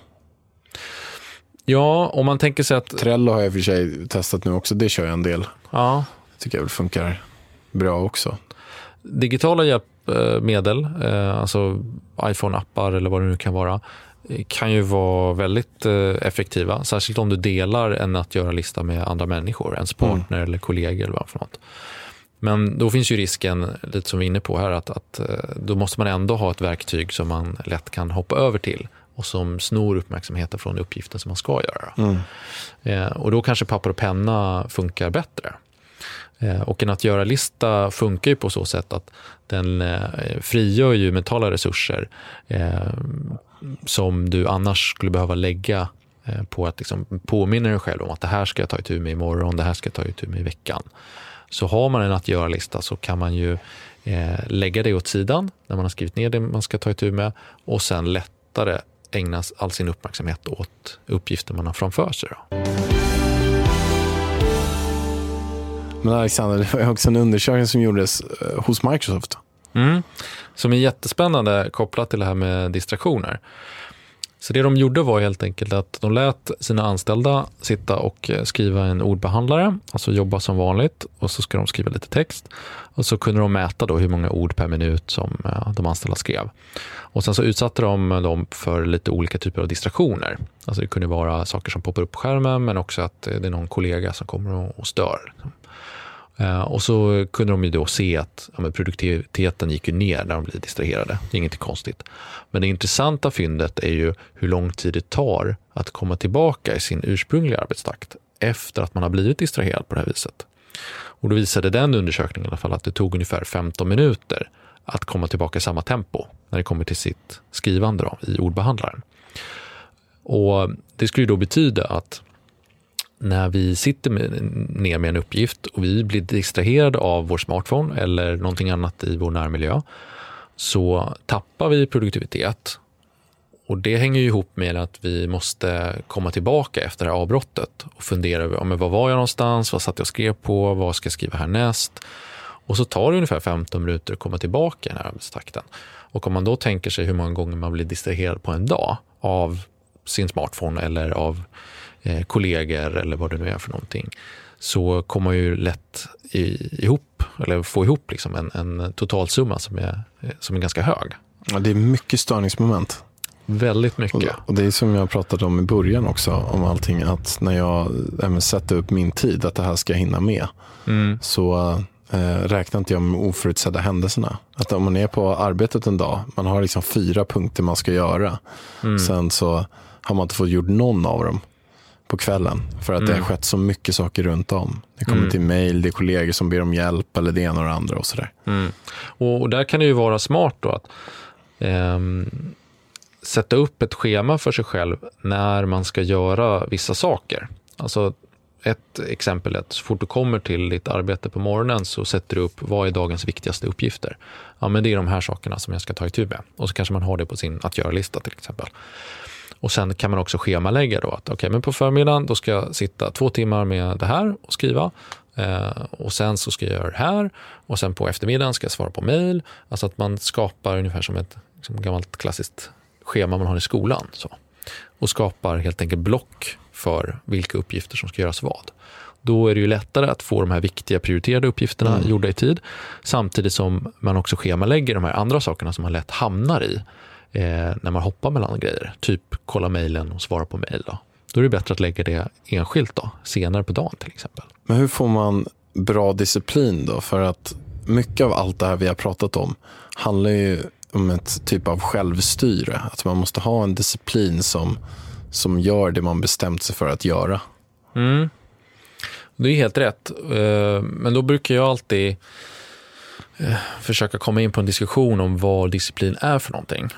Ja, om man tänker sig att... Trello har jag för sig testat nu också, det kör jag en del. Ja. Det tycker jag väl funkar bra också. Digitala hjälpmedel, alltså iPhone-appar eller vad det nu kan vara, kan ju vara väldigt effektiva. Särskilt om du delar en att göra-lista med andra människor, ens partner mm. eller kollegor eller vad för något. Men då finns ju risken, lite som vi är inne på här, att, att då måste man ändå ha ett verktyg som man lätt kan hoppa över till och som snor uppmärksamheten från uppgiften som man ska göra. Mm. Eh, och då kanske papper och penna funkar bättre. Eh, och en att göra-lista funkar ju på så sätt att den eh, frigör ju mentala resurser eh, som du annars skulle behöva lägga eh, på att liksom påminna dig själv om att det här ska jag ta itu med imorgon, det här ska jag ta itu med i veckan. Så har man en att göra-lista så kan man ju eh, lägga det åt sidan när man har skrivit ner det man ska ta itu med och sen lättare ägnas all sin uppmärksamhet åt uppgifter man har framför sig då. Men Alexander, det var också en undersökning som gjordes hos Microsoft. Mm. Som är jättespännande kopplat till det här med distraktioner. Så det de gjorde var helt enkelt att de lät sina anställda sitta och skriva en ordbehandlare, alltså jobba som vanligt, och så ska de skriva lite text. Och så kunde de mäta då hur många ord per minut som de anställda skrev. Och sen så utsatte de dem för lite olika typer av distraktioner. Alltså det kunde vara saker som poppar upp på skärmen, men också att det är någon kollega som kommer och stör. Och så kunde de ju då se att ja, produktiviteten gick ju ner när de blev distraherade. Det är inget konstigt. Men det intressanta fyndet är ju hur lång tid det tar att komma tillbaka i sin ursprungliga arbetstakt efter att man har blivit distraherad på det här viset. Och då visade den undersökningen i alla fall att det tog ungefär femton minuter att komma tillbaka i samma tempo när det kommer till sitt skrivande då, i ordbehandlaren. Och det skulle ju då betyda att när vi sitter med, ner med en uppgift och vi blir distraherade av vår smartphone eller någonting annat i vår närmiljö, så tappar vi produktivitet. Och det hänger ju ihop med att vi måste komma tillbaka efter det här avbrottet och fundera över men vad var jag någonstans, vad satt jag och skrev på, vad ska jag skriva härnäst. Och så tar det ungefär femton minuter att komma tillbaka i den här arbetstakten. Och om man då tänker sig hur många gånger man blir distraherad på en dag av sin smartphone eller av eh, kollegor eller vad det nu är för någonting, så kommer man ju lätt i, ihop eller få ihop liksom en, en totalsumma som är, som är ganska hög. Ja, det är mycket störningsmoment. Väldigt mycket. Och, och det är som jag pratade om i början också, om allting, att när jag även sätter upp min tid, att det här ska hinna med, mm. så eh, räknar inte jag med oförutsedda händelserna. Att om man är på arbetet en dag, man har liksom fyra punkter man ska göra. Mm. Sen så har man inte fått gjort någon av dem. på kvällen. För att mm. det har skett så mycket saker runt om. Det kommer Mm. till mejl, det är kollegor som ber om hjälp eller det ena och det andra och sådär. Mm. Och, och där kan det ju vara smart då att ehm, sätta upp ett schema för sig själv när man ska göra vissa saker. Alltså ett exempel är att så fort du kommer till ditt arbete på morgonen så sätter du upp vad är dagens viktigaste uppgifter. Ja, men det är de här sakerna som jag ska ta itu med. Och så kanske man har det på sin att göra-lista till exempel. Och sen kan man också schemalägga då att okej, okay, men på förmiddagen då ska jag sitta två timmar med det här och skriva. Eh, och sen så ska jag göra det här. Och sen på eftermiddagen ska jag svara på mejl. Alltså att man skapar ungefär som ett liksom gammalt klassiskt schema man har i skolan. Så. Och skapar helt enkelt block för vilka uppgifter som ska göras vad. Då är det ju lättare att få de här viktiga prioriterade uppgifterna mm. gjorda i tid. Samtidigt som man också schemalägger de här andra sakerna som man lätt hamnar i eh, när man hoppar mellan grejer. Typ kolla mejlen och svara på mejl. Då. då är det bättre att lägga det enskilt då, senare på dagen till exempel. Men hur får man bra disciplin då? För att mycket av allt det här vi har pratat om handlar ju om ett typ av självstyre. Att man måste ha en disciplin som, som gör det man bestämt sig för att göra. Mm. Det är helt rätt. Men då brukar jag alltid försöka komma in på en diskussion om vad disciplin är för någonting.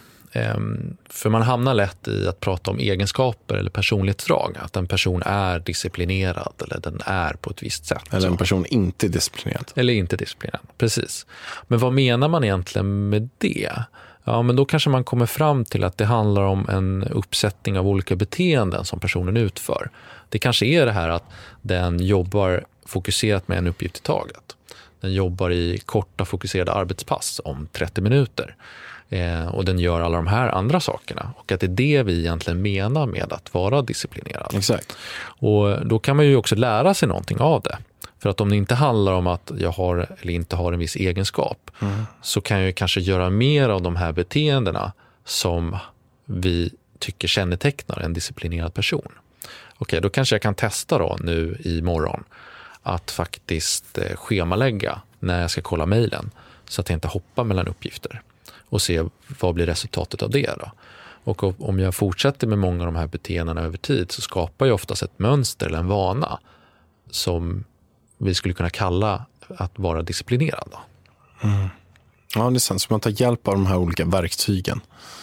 För man hamnar lätt i att prata om egenskaper eller personlighetsdrag. Att en person är disciplinerad eller den är på ett visst sätt. Eller en person inte är disciplinerad. Eller inte disciplinerad, precis. Men vad menar man egentligen med det? Ja, men då kanske man kommer fram till att det handlar om en uppsättning av olika beteenden som personen utför. Det kanske är det här att den jobbar fokuserat med en uppgift i taget. Den jobbar i korta fokuserade arbetspass om trettio minuter. Eh, och den gör alla de här andra sakerna. Och att det är det vi egentligen menar med att vara disciplinerad. Exakt. Och då kan man ju också lära sig någonting av det. För att om det inte handlar om att jag har eller inte har en viss egenskap mm. så kan jag ju kanske göra mer av de här beteendena som vi tycker kännetecknar en disciplinerad person. Okej, då kanske jag kan testa då nu i morgon att faktiskt eh, schemalägga när jag ska kolla mejlen så att jag inte hoppar mellan uppgifter och se vad blir resultatet av det då. Och om jag fortsätter med många av de här beteendena över tid så skapar jag oftast ett mönster eller en vana som vi skulle kunna kalla att vara disciplinerad då. Mm. Ja, det är sant. Så man tar hjälp av de här olika verktygen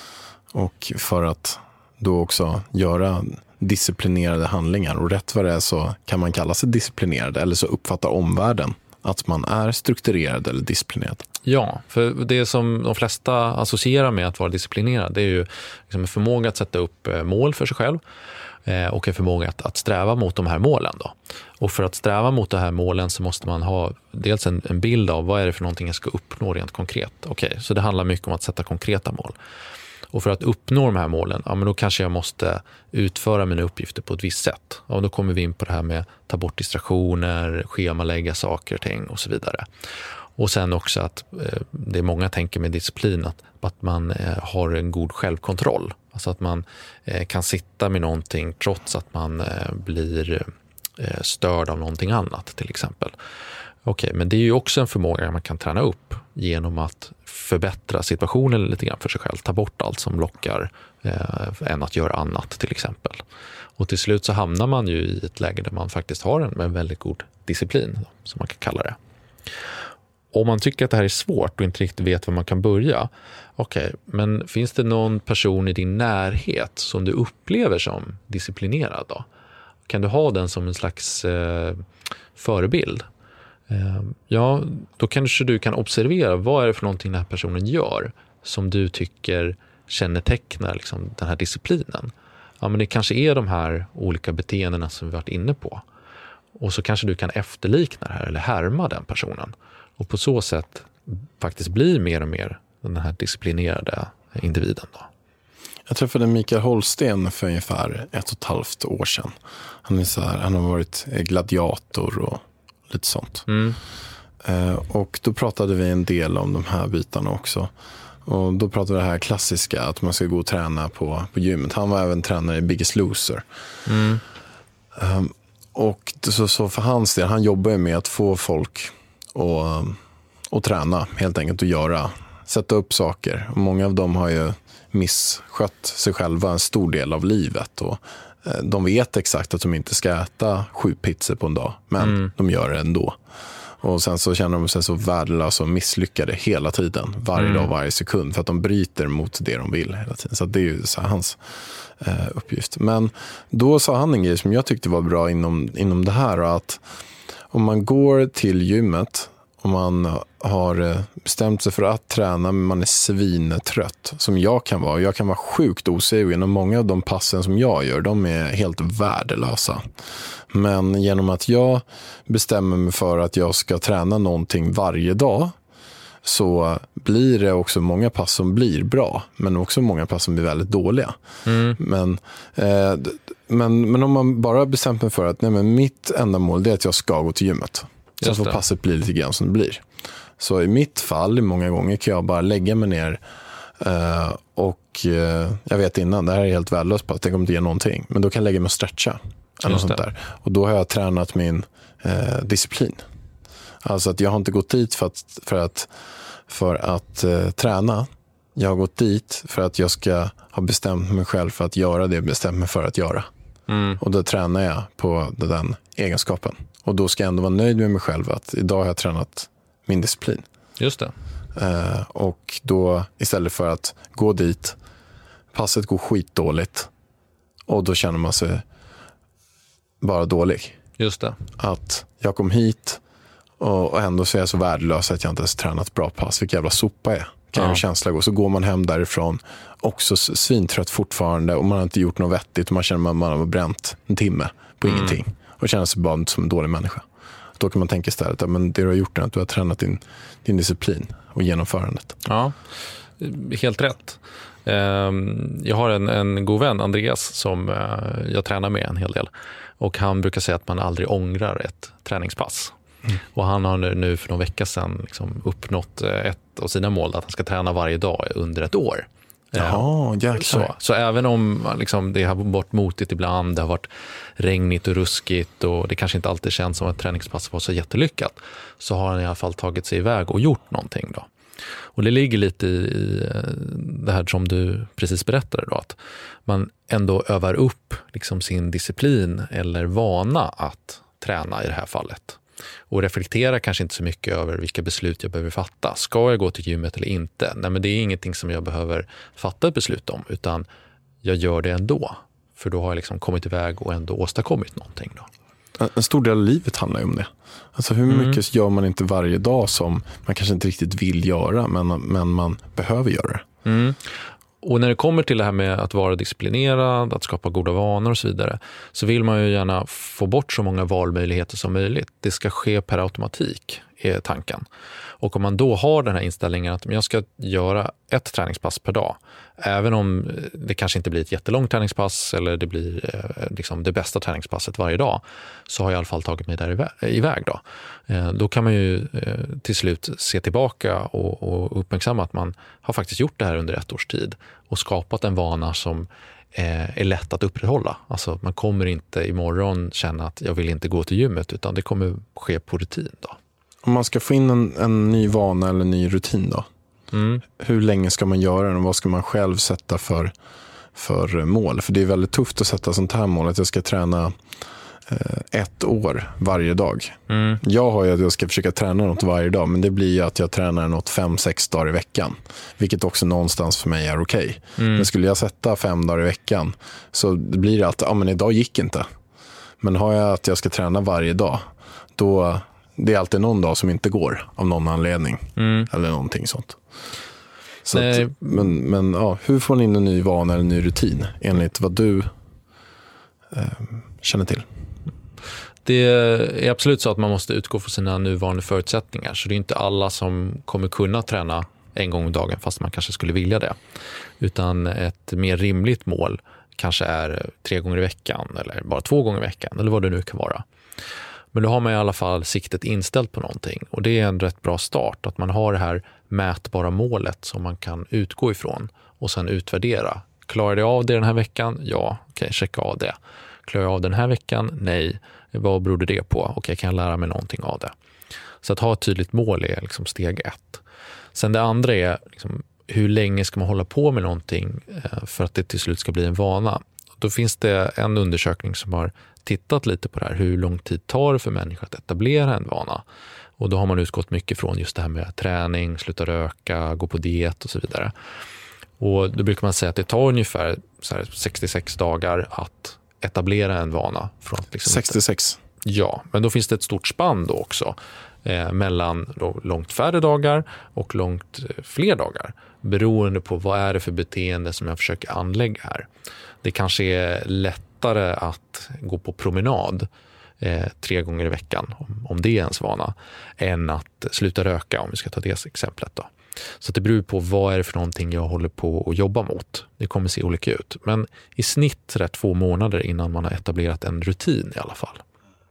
och för att då också göra disciplinerade handlingar. Och rätt vad det är så kan man kalla sig disciplinerad eller så uppfattar omvärlden att man är strukturerad eller disciplinerad. Ja, för det som de flesta associerar med att vara disciplinerad det är ju liksom en förmåga att sätta upp mål för sig själv och en förmåga att, att sträva mot de här målen då. Och för att sträva mot de här målen så måste man ha dels en, en bild av vad är det för någonting jag ska uppnå rent konkret. Okej, så det handlar mycket om att sätta konkreta mål. Och för att uppnå de här målen, ja men då kanske jag måste utföra mina uppgifter på ett visst sätt. Och då kommer vi in på det här med att ta bort distraktioner, schemalägga saker och ting och så vidare. Och sen också att eh, det är många tänker med disciplin att, att man eh, har en god självkontroll. Alltså att man eh, kan sitta med någonting trots att man eh, blir eh, störd av någonting annat till exempel. Okej, men det är ju också en förmåga man kan träna upp genom att förbättra situationen lite grann för sig själv. Ta bort allt som lockar eh, än att göra annat till exempel. Och till slut så hamnar man ju i ett läge där man faktiskt har en, en väldigt god disciplin som man kan kalla det. Om man tycker att det här är svårt och inte riktigt vet var man kan börja. Okej, men finns det någon person i din närhet som du upplever som disciplinerad då? Kan du ha den som en slags eh, förebild? Ja, då kanske du kan observera vad är det för någonting den här personen gör som du tycker kännetecknar liksom den här disciplinen. Ja, men det kanske är de här olika beteendena som vi varit inne på. Och så kanske du kan efterlikna det här eller härma den personen. Och på så sätt faktiskt bli mer och mer den här disciplinerade individen då. Jag träffade Mikael Holsten för ungefär ett och ett halvt år sedan. Han är så här, han har varit gladiator och lite sånt. Mm. Eh, och då pratade vi en del om de här bitarna också. Och då pratade vi det här klassiska att man ska gå och träna på, på gymmet. Han var även tränare i Biggest Loser. Mm. Eh, och så, så för hans del, han jobbar ju med att få folk att, att träna helt enkelt och göra, sätta upp saker. Och många av dem har ju misskött sig själva en stor del av livet och de vet exakt att de inte ska äta sju pizzor på en dag, men mm. de gör det ändå. Och sen så känner de sig så värdelösa och misslyckade hela tiden, varje mm. dag, varje sekund, för att de bryter mot det de vill hela tiden. Så det är ju så här hans eh, uppgift. Men då sa han en grej som jag tyckte var bra inom, inom det här, att om man går till gymmet och man har bestämt sig för att träna men man är svintrött, som jag kan vara. Jag kan vara sjukt osugen och många av de passen som jag gör, de är helt värdelösa. Men genom att jag bestämmer mig för att jag ska träna någonting varje dag, så blir det också många pass som blir bra, men också många pass som blir väldigt dåliga. Mm. Men, eh, men, men om man bara bestämmer sig för att nej, men mitt enda mål det är att jag ska gå till gymmet. Så får passet bli lite grann som det blir. Så i mitt fall, många gånger kan jag bara lägga mig ner eh, och eh, jag vet innan, det här är helt värdelöst pass, det kommer inte ge någonting. Men då kan jag lägga mig och stretcha. Eller sånt där. Och då har jag tränat min eh, disciplin. Alltså att jag har inte gått dit för att, för att, för att eh, träna. Jag har gått dit för att jag ska ha bestämt mig själv för att göra det jag bestämt mig för att göra. Mm. Och då tränar jag på den egenskapen. Och då ska jag ändå vara nöjd med mig själv att idag har jag tränat min disciplin. Just det. Eh, och då istället för att gå dit, passet går skitdåligt och då känner man sig bara dålig. Just det. Att jag kom hit och, och ändå så är jag så värdelös att jag inte ens tränat bra pass. Vilken jävla sopa är. Kan ja. jag känsla gå. Så går man hem därifrån också svintrött fortfarande och man har inte gjort något vettigt och man känner att man har bränt en timme på mm. ingenting. Och känner sig bara som en dålig människa. Då kan man tänka istället att men det du har gjort är att du har tränat din, din disciplin och genomförandet. Ja, helt rätt. Jag har en, en god vän, Andreas, som jag tränar med en hel del. Och han brukar säga att man aldrig ångrar ett träningspass. Mm. Och han har nu för någon vecka sedan liksom uppnått ett av sina mål, att han ska träna varje dag under ett år. Jaha, jäklar. Så, så även om liksom, det har varit motigt ibland, det har varit regnigt och ruskigt och det kanske inte alltid känns som att träningspass var så jättelyckat, så har han i alla fall tagit sig iväg och gjort någonting då. Och det ligger lite i det här som du precis berättade då, att man ändå övar upp liksom sin disciplin eller vana att träna i det här fallet. Och reflektera kanske inte så mycket över vilka beslut jag behöver fatta. Ska jag gå till gymmet eller inte? Nej, men det är ingenting som jag behöver fatta ett beslut om, utan jag gör det ändå. För då har jag liksom kommit iväg och ändå åstadkommit någonting då. En stor del av livet handlar ju om det. Alltså hur mycket mm. gör man inte varje dag som man kanske inte riktigt vill göra, men, men man behöver göra det. Mm. Och när det kommer till det här med att vara disciplinerad, att skapa goda vanor och så vidare, så vill man ju gärna få bort så många valmöjligheter som möjligt. Det ska ske per automatik, är tanken. Och om man då har den här inställningen att jag ska göra ett träningspass per dag, även om det kanske inte blir ett jättelångt träningspass eller det blir eh, liksom det bästa träningspasset varje dag, så har jag i alla fall tagit mig där iväg då. Eh, då kan man ju eh, till slut se tillbaka och, och uppmärksamma att man har faktiskt gjort det här under ett års tid och skapat en vana som eh, är lätt att upprätthålla. Alltså man kommer inte imorgon känna att jag vill inte gå till gymmet, utan det kommer ske på rutin då. Om man ska få in en, en ny vana eller en ny rutin då, mm. hur länge ska man göra den och vad ska man själv sätta för, för mål? För det är väldigt tufft att sätta sånt här mål, att jag ska träna eh, ett år varje dag. Mm. Jag har ju att jag ska försöka träna något varje dag, men det blir ju att jag tränar något fem, sex dagar i veckan. Vilket också någonstans för mig är okej. Okay. Mm. Men skulle jag sätta fem dagar i veckan så blir det att ja, men idag gick inte. Men har jag att jag ska träna varje dag, då det är alltid någon dag som inte går av någon anledning. Mm. Eller någonting sånt. Så att, men men ja, hur får man in en ny vana eller en ny rutin enligt vad du eh, känner till? Det är absolut så att man måste utgå från sina nuvarande förutsättningar. Så det är inte alla som kommer kunna träna en gång om dagen fast man kanske skulle vilja det. Utan ett mer rimligt mål kanske är tre gånger i veckan eller bara två gånger i veckan eller vad det nu kan vara. Men då har man i alla fall siktet inställt på någonting. Och det är en rätt bra start. Att man har det här mätbara målet som man kan utgå ifrån. Och sen utvärdera. Klarar jag av det den här veckan? Ja, okej, okay, checka av det. Klarar jag av den här veckan? Nej. Vad beror det på? Okej, okay, kan jag lära mig någonting av det? Så att ha ett tydligt mål är liksom steg ett. Sen det andra är liksom, hur länge ska man hålla på med någonting för att det till slut ska bli en vana? då finns det en undersökning som har tittat lite på det här. Hur lång tid tar det för människor att etablera en vana? Och då har man utgått mycket från just det här med träning, sluta röka, gå på diet och så vidare. Och då brukar man säga att det tar ungefär så här sextiosex dagar att etablera en vana. Från liksom sextiosex? Ja, men då finns det ett stort spann då också. Eh, mellan då långt färre dagar och långt eh, fler dagar. Beroende på vad är det för beteende som jag försöker anlägga här. Det kanske är lättare att gå på promenad eh, tre gånger i veckan, om, om det är ens vana, än att sluta röka, om vi ska ta det exemplet då. Så det beror på vad är det för någonting jag håller på att jobba mot. Det kommer se olika ut. Men i snitt är det två månader innan man har etablerat en rutin i alla fall.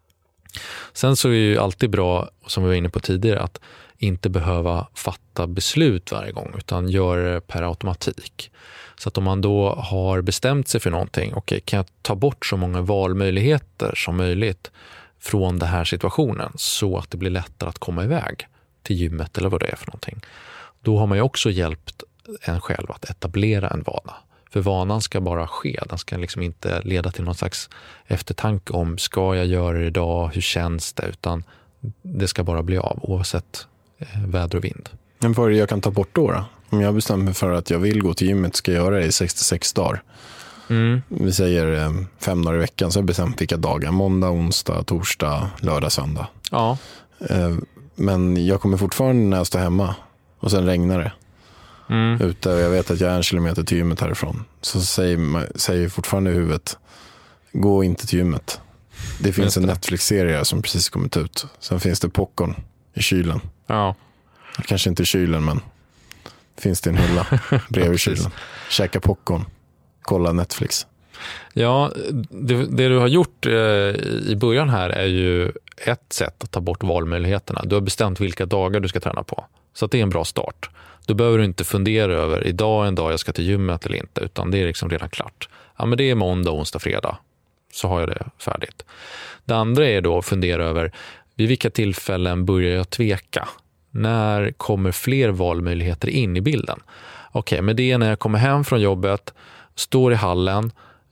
Sen så är det ju alltid bra, som vi var inne på tidigare, att inte behöva fatta beslut varje gång utan göra det per automatik. Så att om man då har bestämt sig för någonting, okej, kan jag ta bort så många valmöjligheter som möjligt från den här situationen så att det blir lättare att komma iväg till gymmet eller vad det är för någonting. Då har man ju också hjälpt en själv att etablera en vana. För vanan ska bara ske. Den ska liksom inte leda till någon slags eftertanke om ska jag göra det idag, hur känns det? Utan det ska bara bli av oavsett eh, väder och vind. Men vad är det jag kan ta bort då, då? Om jag bestämmer mig för att jag vill gå till gymmet ska jag göra det i sextiosex dagar. Mm. Vi säger eh, fem dagar i veckan så har jag bestämt vilka dagar. Måndag, onsdag, torsdag, lördag, söndag. Ja. Eh, men jag kommer fortfarande när jag står hemma och sen regnar det. Mm. Ute och jag vet att jag är en kilometer till gymmet härifrån. Så säger, säger fortfarande i huvudet, gå inte till gymmet. Det finns en Netflix-serie som precis kommit ut. Sen finns det popcorn i kylen. Ja. Kanske inte i kylen, men finns det en hylla bredvid kylen. Käka popcorn, kolla Netflix. Ja, det, det du har gjort eh, i början här är ju ett sätt att ta bort valmöjligheterna. Du har bestämt vilka dagar du ska träna på. Så att det är en bra start. Då behöver du inte fundera över idag är en dag jag ska till gymmet eller inte, utan det är liksom redan klart. Ja, men det är måndag, onsdag, fredag. Så har jag det färdigt. Det andra är då att fundera över vid vilka tillfällen börjar jag tveka? När kommer fler valmöjligheter in i bilden? Okej, men det är när jag kommer hem från jobbet, står i hallen,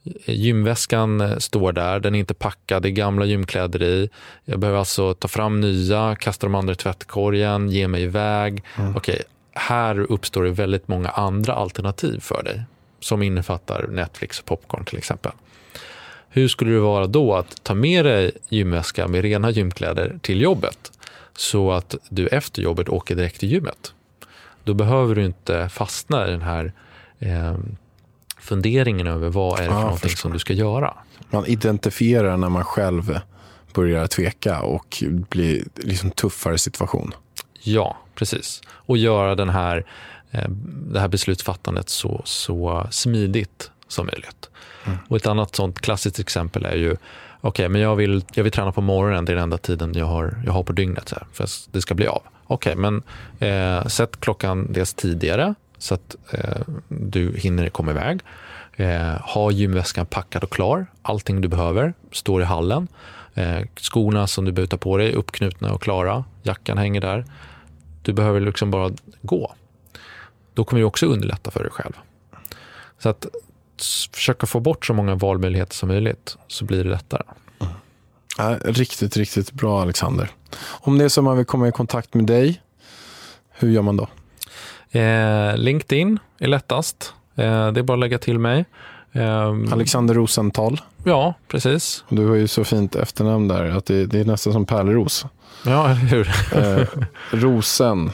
gymväskan står där, den är inte packad, det är gamla gymkläder i. Jag behöver alltså ta fram nya, kasta de andra i tvättkorgen, ge mig iväg. Mm. Okej, här uppstår det väldigt många andra alternativ för dig som innefattar Netflix och popcorn till exempel. Hur skulle det vara då att ta med dig gymväska med rena gymkläder till jobbet så att du efter jobbet åker direkt till gymmet? Då behöver du inte fastna i den här eh, funderingen över vad är det för ja, någonting som du ska göra. Man identifierar när man själv börjar tveka och blir liksom tuffare situation. Ja, precis. Och göra den här, eh, det här beslutsfattandet så, så smidigt som möjligt. Mm. Och ett annat sånt klassiskt exempel är ju okej, okay, men jag vill, jag vill träna på morgonen, det är den enda tiden jag har, jag har på dygnet så här, för att det ska bli av. Okej, okay, men eh, sätt klockan dels tidigare så att eh, du hinner komma iväg. Eh, ha gymväskan packad och klar. Allting du behöver står i hallen. Eh, skorna som du behöver ta på dig uppknutna och klara. Jackan hänger där. Du behöver liksom bara gå. Då kommer det också underlätta för dig själv. Så att försöka få bort så många valmöjligheter som möjligt så blir det lättare. Mm. Ja, riktigt, riktigt bra, Alexander. Om det är så man vill komma i kontakt med dig, hur gör man då? Eh, LinkedIn är lättast. Eh, det är bara att lägga till mig. Eh, Alexander Rosenthal. Ja, precis. Du har ju så fint efternamn där att det, det är nästan som Pärleros. Ja, eller hur? eh, Rosen.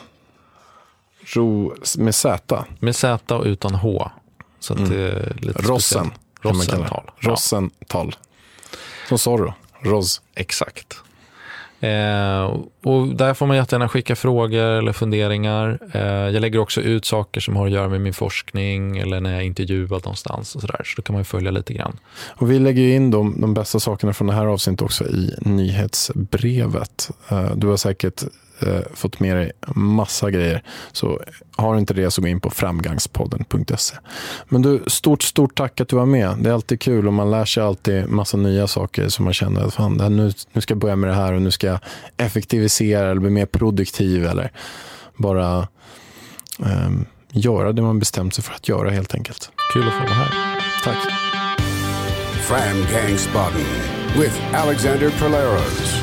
Ro, med Z. Med Z och utan H. Så att mm. det är lite Rossen. Rosenthal. Rosenthal. Som Zorro. Ros. Exakt. Eh, och där får man jättegärna skicka frågor eller funderingar. Eh, jag lägger också ut saker som har att göra med min forskning eller när jag intervjuar någonstans och sådär. Så då kan man ju följa lite grann. Och vi lägger in de, de bästa sakerna från det här avsnittet också i nyhetsbrevet. Eh, du har säkert eh, fått med dig massa grejer. Så har inte det så gå in på framgangspodden punkt se. Men du, stort, stort tack att du var med. Det är alltid kul och man lär sig alltid massa nya saker som man känner att fan, nu, nu ska jag börja med det här och nu ska jag effektivisera eller bli mer produktiv eller bara eh, göra det man bestämt sig för att göra helt enkelt. Kul att få vara här. Tack. Fram Gangsbaden with Alexander Perleros.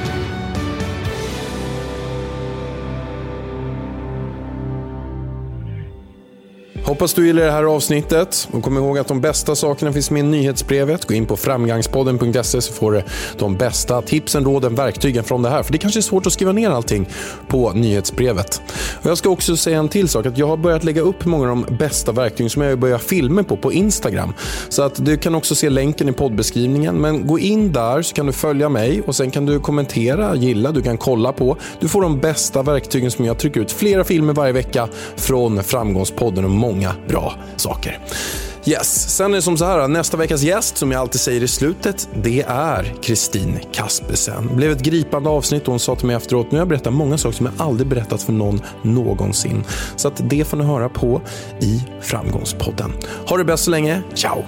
Hoppas du gillar det här avsnittet och kom ihåg att de bästa sakerna finns med i nyhetsbrevet. Gå in på framgangspodden punkt se så får du de bästa tipsen, råden, verktygen från det här. För det kanske är svårt att skriva ner allting på nyhetsbrevet. Och jag ska också säga en till sak, att jag har börjat lägga upp många av de bästa verktygen som jag börjar filma på på Instagram. Så att du kan också se länken i poddbeskrivningen. Men gå in där så kan du följa mig och sen kan du kommentera, gilla, du kan kolla på. Du får de bästa verktygen som jag trycker ut flera filmer varje vecka från Framgångspodden och många bra saker. Yes, sen är det som så här, nästa veckas gäst som jag alltid säger i slutet, det är Kristin Kaspersen. Det blev ett gripande avsnitt och hon sa till mig efteråt, nu har jag berättat många saker som jag aldrig berättat för någon någonsin. Så att det får ni höra på i Framgångspodden. Ha det bäst så länge, ciao!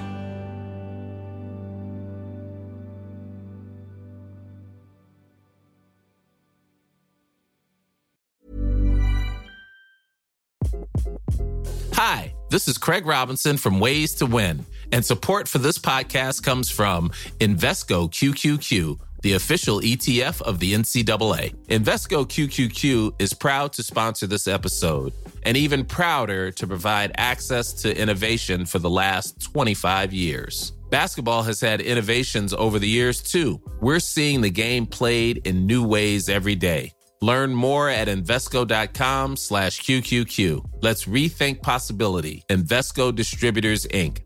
Hi, this is Craig Robinson from Ways to Win, and support for this podcast comes from Invesco Q Q Q, the official E T F of the N C double A. Invesco Q Q Q is proud to sponsor this episode, and even prouder to provide access to innovation for the last twenty-five years. Basketball has had innovations over the years, too. We're seeing the game played in new ways every day. Learn more at Invesco.com slash QQQ. Let's rethink possibility. Invesco Distributors, Incorporated.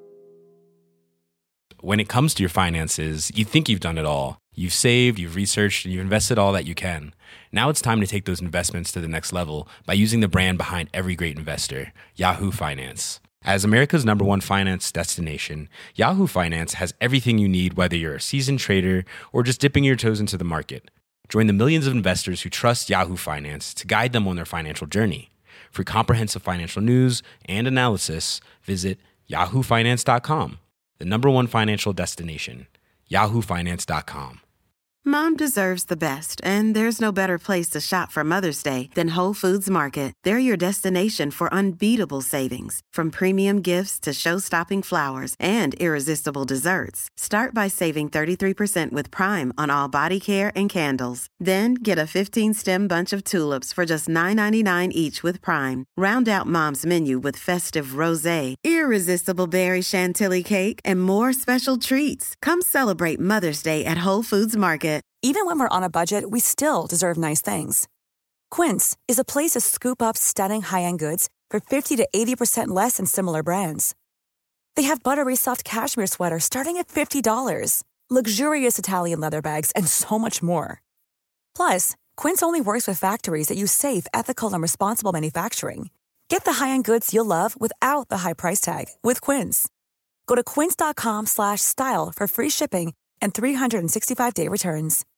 When it comes to your finances, you think you've done it all. You've saved, you've researched, and you've invested all that you can. Now it's time to take those investments to the next level by using the brand behind every great investor, Yahoo Finance. As America's number one finance destination, Yahoo Finance has everything you need, whether you're a seasoned trader or just dipping your toes into the market. Join the millions of investors who trust Yahoo Finance to guide them on their financial journey. For comprehensive financial news and analysis, visit yahoo finance dot com, the number one financial destination, yahoo finance dot com. Mom deserves the best, and there's no better place to shop for Mother's Day than Whole Foods Market. They're your destination for unbeatable savings, from premium gifts to show-stopping flowers and irresistible desserts. Start by saving thirty-three percent with Prime on all body care and candles. Then get a fifteen-stem bunch of tulips for just nine ninety-nine each with Prime. Round out Mom's menu with festive rosé, irresistible berry chantilly cake, and more special treats. Come celebrate Mother's Day at Whole Foods Market. Even when we're on a budget, we still deserve nice things. Quince is a place to scoop up stunning high-end goods for fifty to eighty percent less than similar brands. They have buttery soft cashmere sweaters starting at fifty dollars, luxurious Italian leather bags, and so much more. Plus, Quince only works with factories that use safe, ethical, and responsible manufacturing. Get the high-end goods you'll love without the high price tag with Quince. Go to quince dot com slash style for free shipping and three sixty-five day returns.